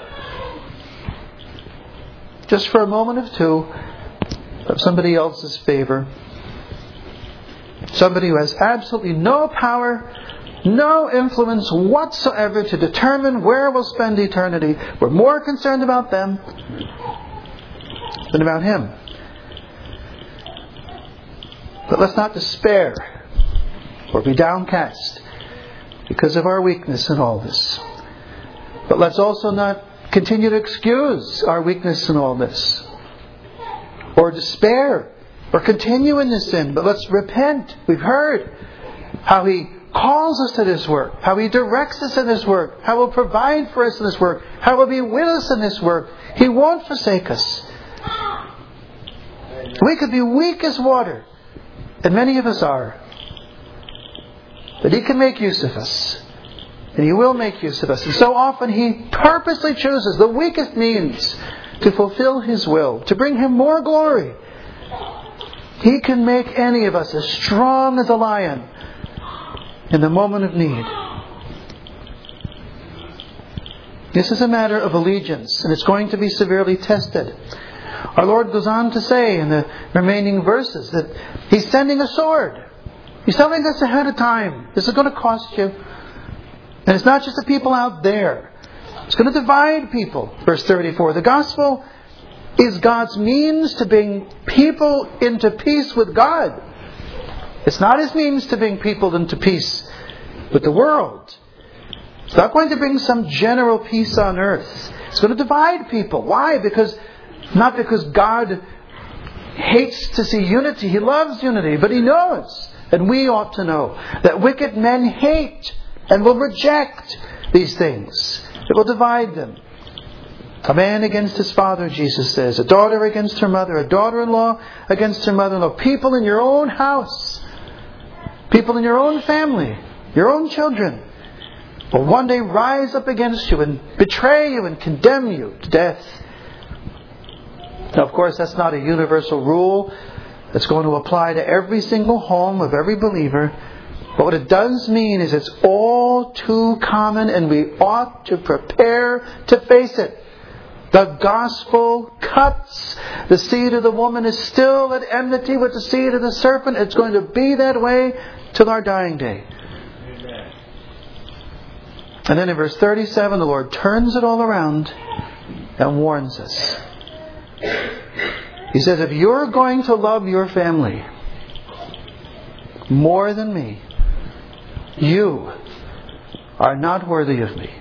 just for a moment of two, of somebody else's favor. Somebody who has absolutely no power, no influence whatsoever to determine where we'll spend eternity. We're more concerned about them than about Him. But let's not despair or be downcast because of our weakness in all this. But let's also not continue to excuse our weakness in all this, or despair, or continue in this sin. But let's repent. We've heard how He calls us to this work, how He directs us in this work, how He'll provide for us in this work, how He'll be with us in this work. He won't forsake us. We could be weak as water, and many of us are. But He can make use of us. And He will make use of us. And so often He purposely chooses the weakest means to fulfill His will, to bring Him more glory. He can make any of us as strong as a lion in the moment of need. This is a matter of allegiance, and it's going to be severely tested. Our Lord goes on to say in the remaining verses that He's sending a sword. He's telling us ahead of time, this is going to cost you. And it's not just the people out there. It's going to divide people. Verse thirty-four, the gospel is God's means to bring people into peace with God. It's not His means to bring people into peace with the world. It's not going to bring some general peace on earth. It's going to divide people. Why? Because, not because God hates to see unity. He loves unity. But He knows, and we ought to know, that wicked men hate and will reject these things. It will divide them. A man against his father, Jesus says. A daughter against her mother. A daughter-in-law against her mother-in-law. People in your own house. People in your own family. Your own children will one day rise up against you and betray you and condemn you to death. Now, of course, that's not a universal rule that's going to apply to every single home of every believer. But what it does mean is it's all too common, and we ought to prepare to face it. The gospel cuts. The seed of the woman is still at enmity with the seed of the serpent. It's going to be that way till our dying day. Amen. And then in verse thirty-seven, the Lord turns it all around and warns us. He says, if you're going to love your family more than me, you are not worthy of me.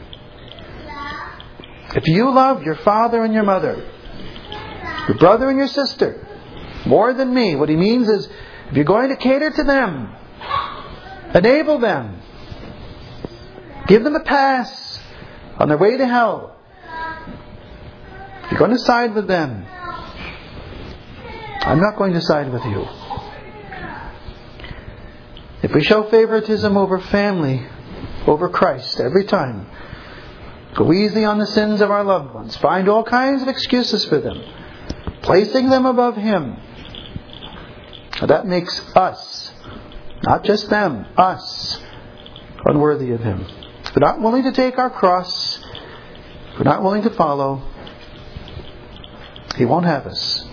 If you love your father and your mother, your brother and your sister, more than me, what he means is, if you're going to cater to them, enable them, give them a pass on their way to hell, if you're going to side with them, I'm not going to side with you. If we show favoritism over family, over Christ every time, go easy on the sins of our loved ones, find all kinds of excuses for them, placing them above Him, that makes us, not just them, us, unworthy of Him. If we're not willing to take our cross, if we're not willing to follow, He won't have us.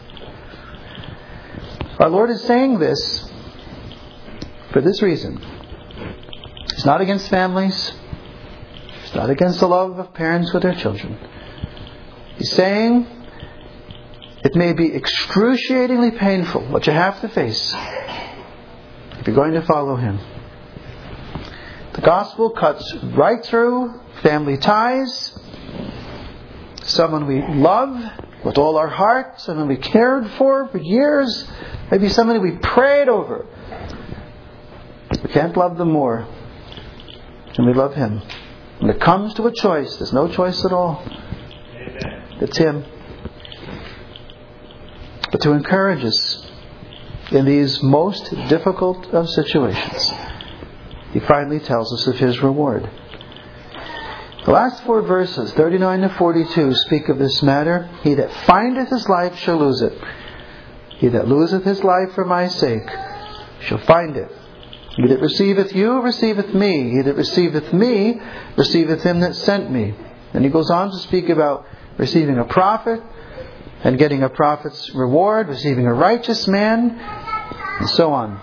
Our Lord is saying this for this reason. It's not against families. It's not against the love of parents with their children. He's saying it may be excruciatingly painful what you have to face if you're going to follow Him. The gospel cuts right through family ties, someone we love with all our heart, someone we cared for for years, maybe somebody we prayed over. We can't love them more than we love Him. When it comes to a choice, there's no choice at all. It's Him. But to encourage us in these most difficult of situations, He finally tells us of His reward. The last four verses, thirty-nine to forty-two, speak of this matter. He that findeth his life shall lose it. He that loseth his life for my sake shall find it. He that receiveth you receiveth me. He that receiveth me receiveth him that sent me. And he goes on to speak about receiving a prophet and getting a prophet's reward, receiving a righteous man, and so on.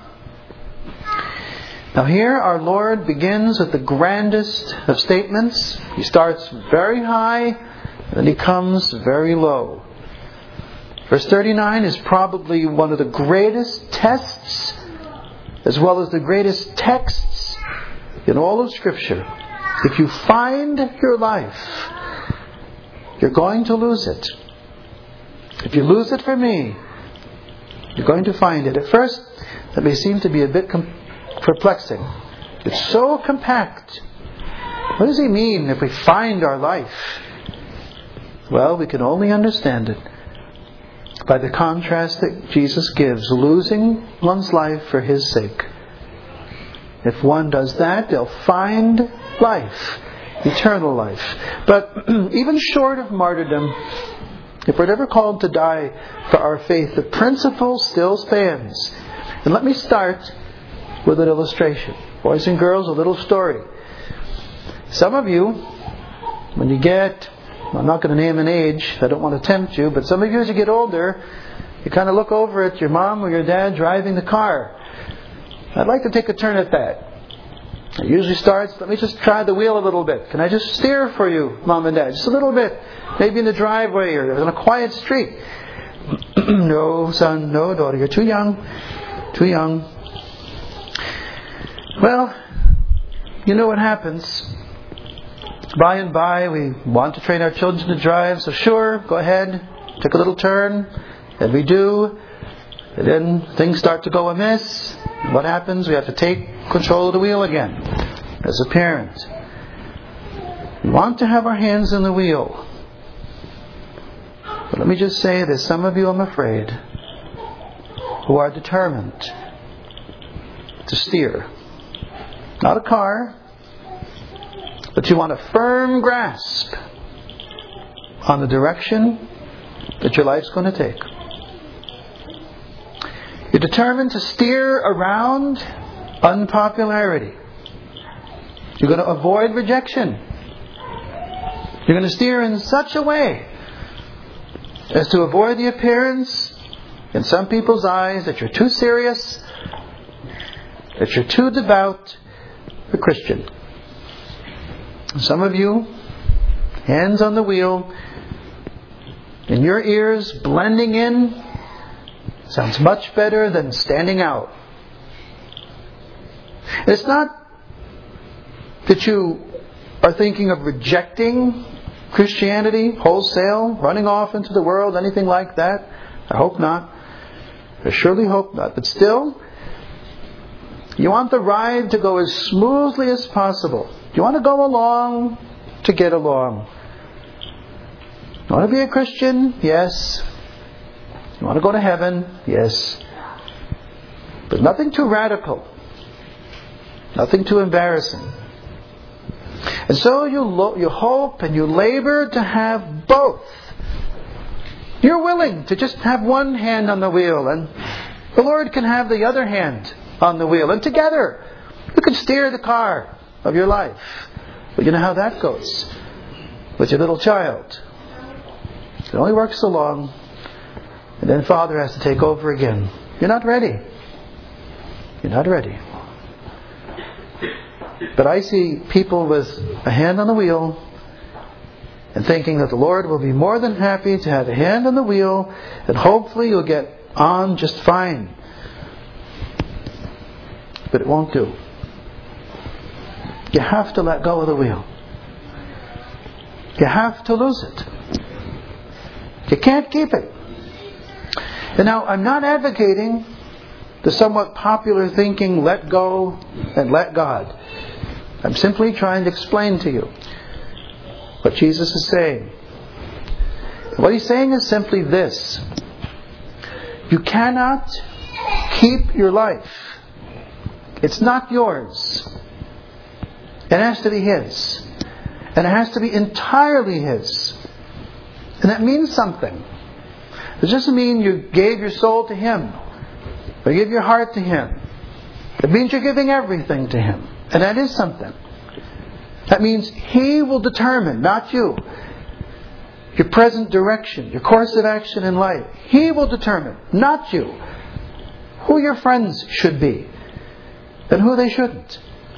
Now here our Lord begins with the grandest of statements. He starts very high, and then He comes very low. Verse thirty-nine is probably one of the greatest tests, as well as the greatest texts in all of Scripture. If you find your life, you're going to lose it. If you lose it for me, you're going to find it. At first, that may seem to be a bit com- perplexing. It's so compact. What does He mean if we find our life? Well, we can only understand it by the contrast that Jesus gives, losing one's life for His sake. If one does that, they'll find life, eternal life. But even short of martyrdom, if we're ever called to die for our faith, the principle still stands. And let me start with an illustration. Boys and girls, a little story. Some of you, when you get, I'm not going to name an age, I don't want to tempt you, but some of you as you get older, you kind of look over at your mom or your dad driving the car. I'd like to take a turn at that. It usually starts, let me just try the wheel a little bit. Can I just steer for you, Mom and Dad? Just a little bit. Maybe in the driveway or on a quiet street. No, son, no, daughter, you're too young. Too young. Well, you know what happens. By and by, we want to train our children to drive, so sure, go ahead, take a little turn, and we do. And then things start to go amiss. And what happens? We have to take control of the wheel again, as a parent. We want to have our hands in the wheel. But let me just say, there's some of you, I'm afraid, who are determined to steer. Not a car, but you want a firm grasp on the direction that your life's going to take. You're determined to steer around unpopularity. You're going to avoid rejection. You're going to steer in such a way as to avoid the appearance in some people's eyes that you're too serious, that you're too devout a Christian. Some of you, hands on the wheel, in your ears, blending in, sounds much better than standing out. It's not that you are thinking of rejecting Christianity wholesale, running off into the world, anything like that. I hope not. I surely hope not. But still, you want the ride to go as smoothly as possible. You want to go along to get along. You want to be a Christian? Yes. You want to go to heaven? Yes. But nothing too radical. Nothing too embarrassing. And so you lo- you hope and you labor to have both. You're willing to just have one hand on the wheel, and the Lord can have the other hand on the wheel. And together, you can steer the car of your life. But you know how that goes with your little child. It only works so long, and then Father has to take over again. You're not ready. You're not ready. But I see people with a hand on the wheel and thinking that the Lord will be more than happy to have a hand on the wheel, and hopefully you'll get on just fine. But it won't do. You have to let go of the wheel. You have to lose it. You can't keep it. And now, I'm not advocating the somewhat popular thinking, let go and let God. I'm simply trying to explain to you what Jesus is saying. What He's saying is simply this. You cannot keep your life. It's not yours. It has to be His. And it has to be entirely His. And that means something. It doesn't mean you gave your soul to Him, or give your heart to Him. It means you're giving everything to Him. And that is something. That means He will determine, not you, your present direction, your course of action in life. He will determine, not you, who your friends should be and who they shouldn't.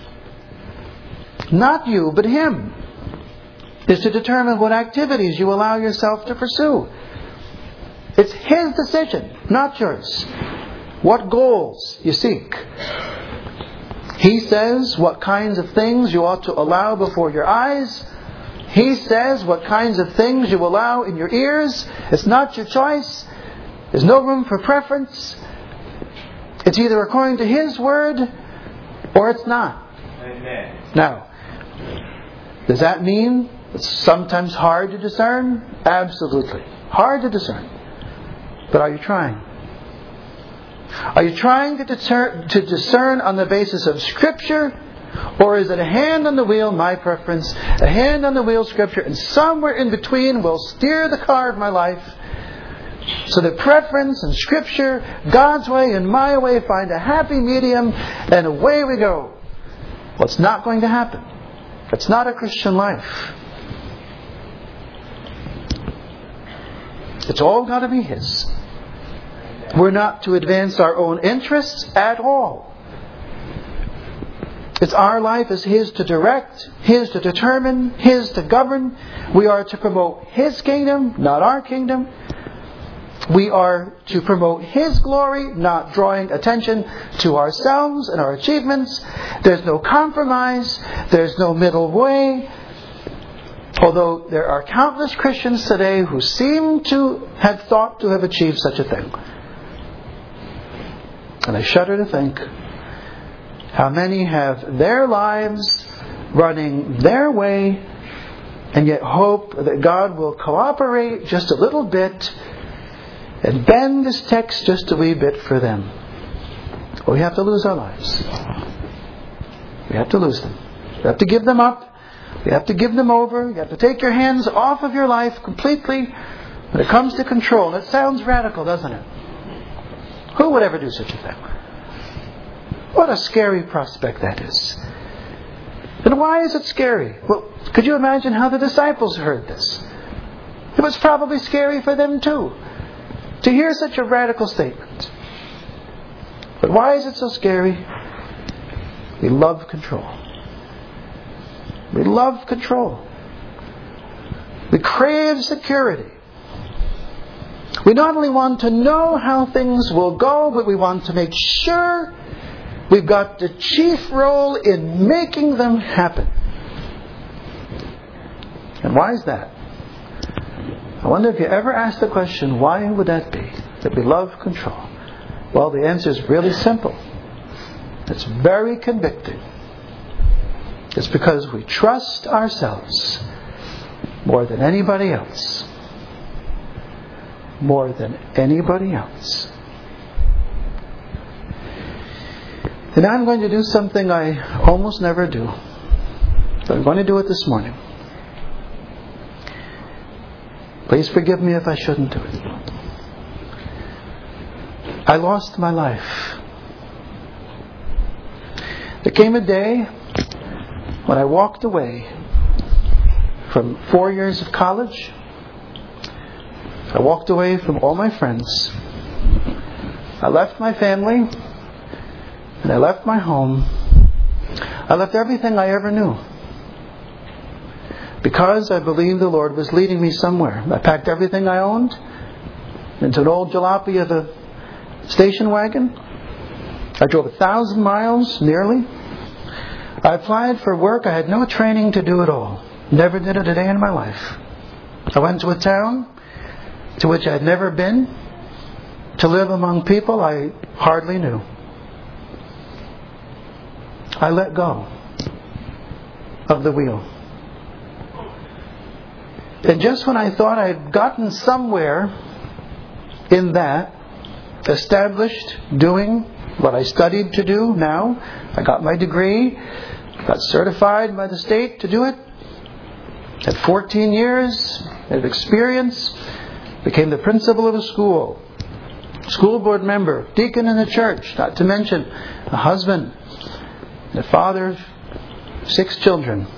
Not you, but Him is to determine what activities you allow yourself to pursue. It's His decision, not yours. What goals you seek. He says what kinds of things you ought to allow before your eyes. He says what kinds of things you allow in your ears. It's not your choice. There's no room for preference. It's either according to His word or it's not. Amen. Now, does that mean it's sometimes hard to discern? Absolutely. Hard to discern. But are you trying? Are you trying to, deter, to discern on the basis of Scripture? Or is it a hand on the wheel, my preference, a hand on the wheel, Scripture, and somewhere in between will steer the car of my life so that preference and Scripture, God's way and my way, find a happy medium, and away we go? Well, it's not going to happen. It's not a Christian life. It's all got to be His. We're not to advance our own interests at all. It's our life is His to direct, His to determine, His to govern. We are to promote His kingdom, not our kingdom. We are to promote His glory, not drawing attention to ourselves and our achievements. There's no compromise. There's no middle way. Although there are countless Christians today who seem to have thought to have achieved such a thing. And I shudder to think how many have their lives running their way and yet hope that God will cooperate just a little bit and bend this text just a wee bit for them. Well, we have to lose our lives. We have to lose them. We have to give them up. We have to give them over. You have to take your hands off of your life completely when it comes to control. It sounds radical, doesn't it? Who would ever do such a thing? What a scary prospect that is. And why is it scary? Well, could you imagine how the disciples heard this? It was probably scary for them too, to hear such a radical statement. But why is it so scary? We love control. We love control. We crave security. We not only want to know how things will go, but we want to make sure we've got the chief role in making them happen. And why is that? I wonder if you ever asked the question, why would that be? That we love control? Well, the answer is really simple. It's very convicting. It's because we trust ourselves more than anybody else. More than anybody else. And now I'm going to do something I almost never do. But I'm going to do it this morning. Please forgive me if I shouldn't do it. I lost my life. There came a day when I walked away from four years of college. I walked away from all my friends. I left my family. And I left my home. I left everything I ever knew. Because I believed the Lord was leading me somewhere. I packed everything I owned into an old jalopy of a station wagon. I drove a thousand miles, nearly. I applied for work I had no training to do at all. Never did it a day in my life. I went to a town to which I had never been, to live among people I hardly knew. I let go of the wheel. And just when I thought I had gotten somewhere in that, established, doing what I studied to do now, I got my degree, got certified by the state to do it, had fourteen years of experience, became the principal of a school, school board member, deacon in the church, not to mention a husband, the father of six children.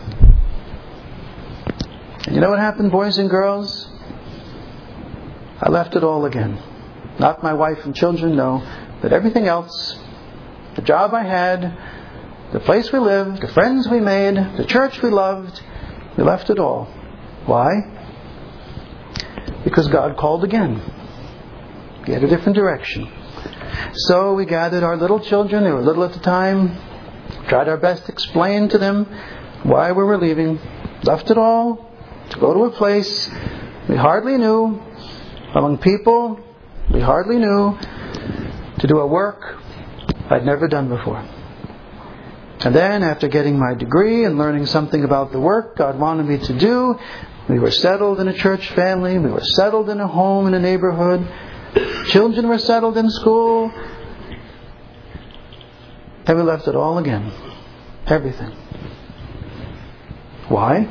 And you know what happened, boys and girls? I left it all again. Not my wife and children, no, but everything else. The job I had, the place we lived, the friends we made, the church we loved, we left it all. Why? Because God called again. He had a different direction. So we gathered our little children, they were little at the time, tried our best to explain to them why we were leaving. Left it all to go to a place we hardly knew, among people we hardly knew, to do a work I'd never done before. And then, after getting my degree and learning something about the work God wanted me to do, we were settled in a church family, we were settled in a home in a neighborhood, children were settled in school, and we left it all again. Everything. Why?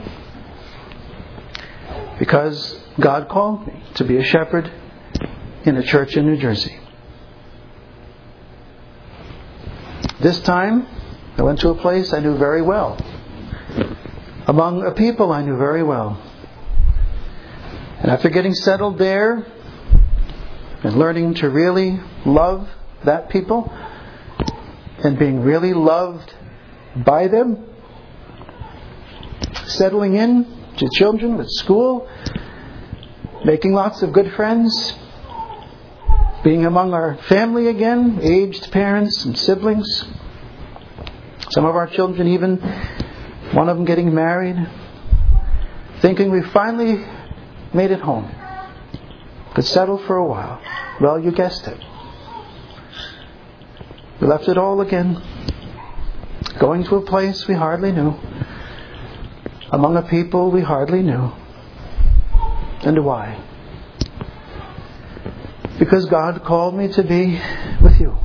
Because God called me to be a shepherd in a church in New Jersey. This time, I went to a place I knew very well, among a people I knew very well. And after getting settled there and learning to really love that people and being really loved by them, settling in to children with school, making lots of good friends, being among our family again, aged parents and siblings, some of our children even, one of them getting married, thinking we finally made it home, could settle for a while. Well, you guessed it. We left it all again, going to a place we hardly knew, among a people we hardly knew. And why? Because God called me to be with you.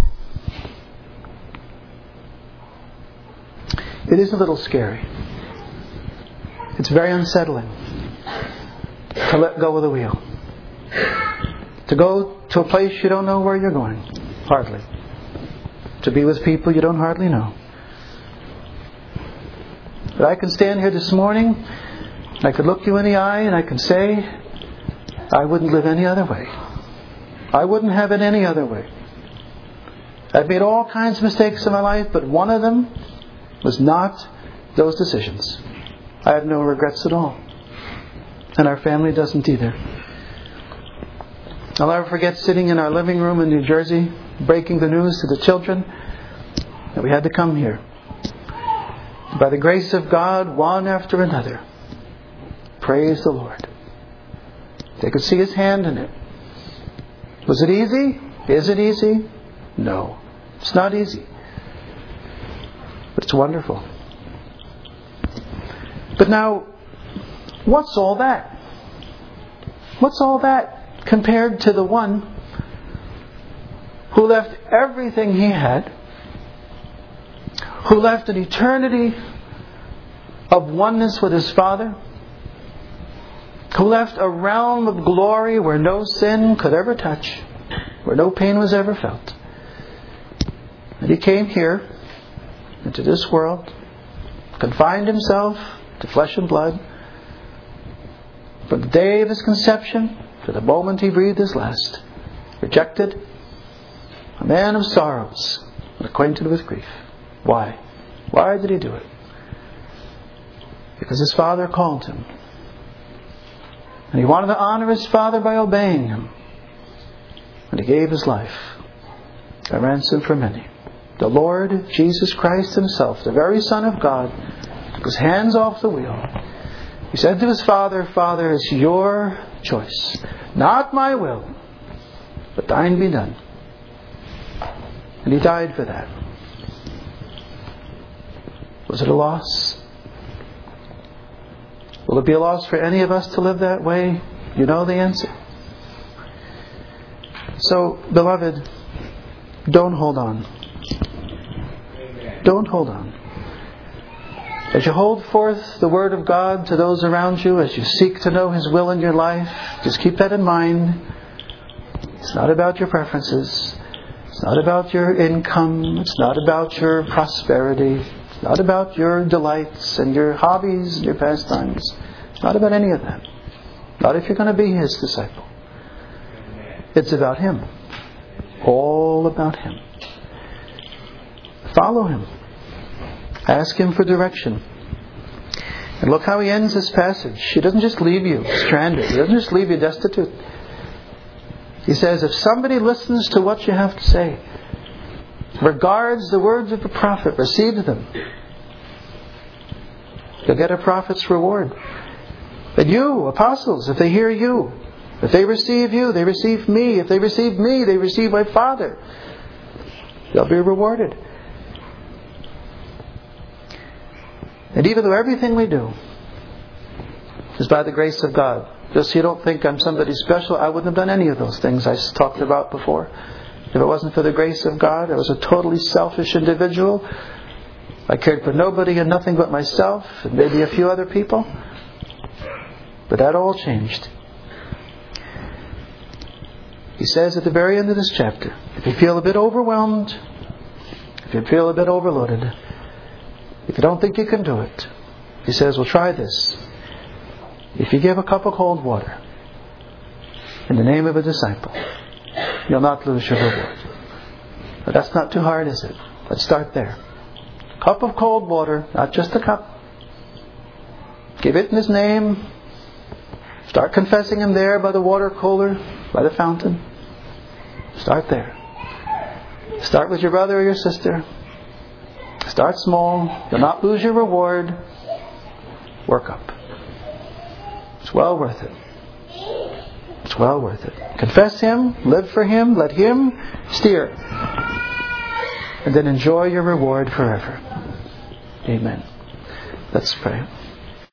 It is a little scary. It's very unsettling to let go of the wheel. To go to a place you don't know where you're going. Hardly. to be with people you don't hardly know. But I can stand here this morning, and I could look you in the eye, and I can say, I wouldn't live any other way. I wouldn't have it any other way. I've made all kinds of mistakes in my life, but one of them was not those decisions. I have no regrets at all. And our family doesn't either. I'll never forget sitting in our living room in New Jersey, breaking the news to the children that we had to come here. By the grace of God, one after another. Praise the Lord. They could see His hand in it. Was it easy? Is it easy? No. It's not easy. But it's wonderful. But now, what's all that? What's all that compared to the one who left everything he had, who left an eternity of oneness with His Father, who left a realm of glory where no sin could ever touch, where no pain was ever felt. And He came here into this world, confined Himself to flesh and blood, from the day of His conception to the moment He breathed His last, rejected, a man of sorrows, and acquainted with grief. Why? Why did He do it? Because His Father called Him. And He wanted to honor His Father by obeying Him. And He gave His life, a ransom for many. The Lord Jesus Christ Himself, the very Son of God, took His hands off the wheel. He said to His Father, Father, it's your choice. Not my will, but thine be done. And He died for that. Was it a loss? Will it be a loss for any of us to live that way? You know the answer. So, beloved, don't hold on. Don't hold on. As you hold forth the Word of God to those around you, as you seek to know His will in your life, just keep that in mind. It's not about your preferences. It's not about your income. It's not about your prosperity. It's not about your delights and your hobbies and your pastimes. It's not about any of that. Not if you're going to be His disciple. It's about Him. All about Him. Follow Him. Ask Him for direction. And look how He ends this passage. He doesn't just leave you stranded. He doesn't just leave you destitute. He says, if somebody listens to what you have to say, regards the words of the prophet, receives them, you'll get a prophet's reward. But you, apostles, if they hear you, if they receive you, they receive me. If they receive me, they receive my Father. They'll be rewarded. And even though everything we do is by the grace of God, just so you don't think I'm somebody special, I wouldn't have done any of those things I talked about before. If it wasn't for the grace of God, I was a totally selfish individual. I cared for nobody and nothing but myself and maybe a few other people. But that all changed. He says at the very end of this chapter, if you feel a bit overwhelmed, if you feel a bit overloaded, if you don't think you can do it, He says, well, try this. If you give a cup of cold water in the name of a disciple, you'll not lose your reward. But that's not too hard, is it? Let's start there. A cup of cold water, not just a cup. Give it in His name. Start confessing Him there by the water cooler, by the fountain. Start there. Start with your brother or your sister. Start small. You'll not lose your reward. Work up. It's well worth it. It's well worth it. Confess Him, live for Him, let Him steer. And then enjoy your reward forever. Amen. Let's pray.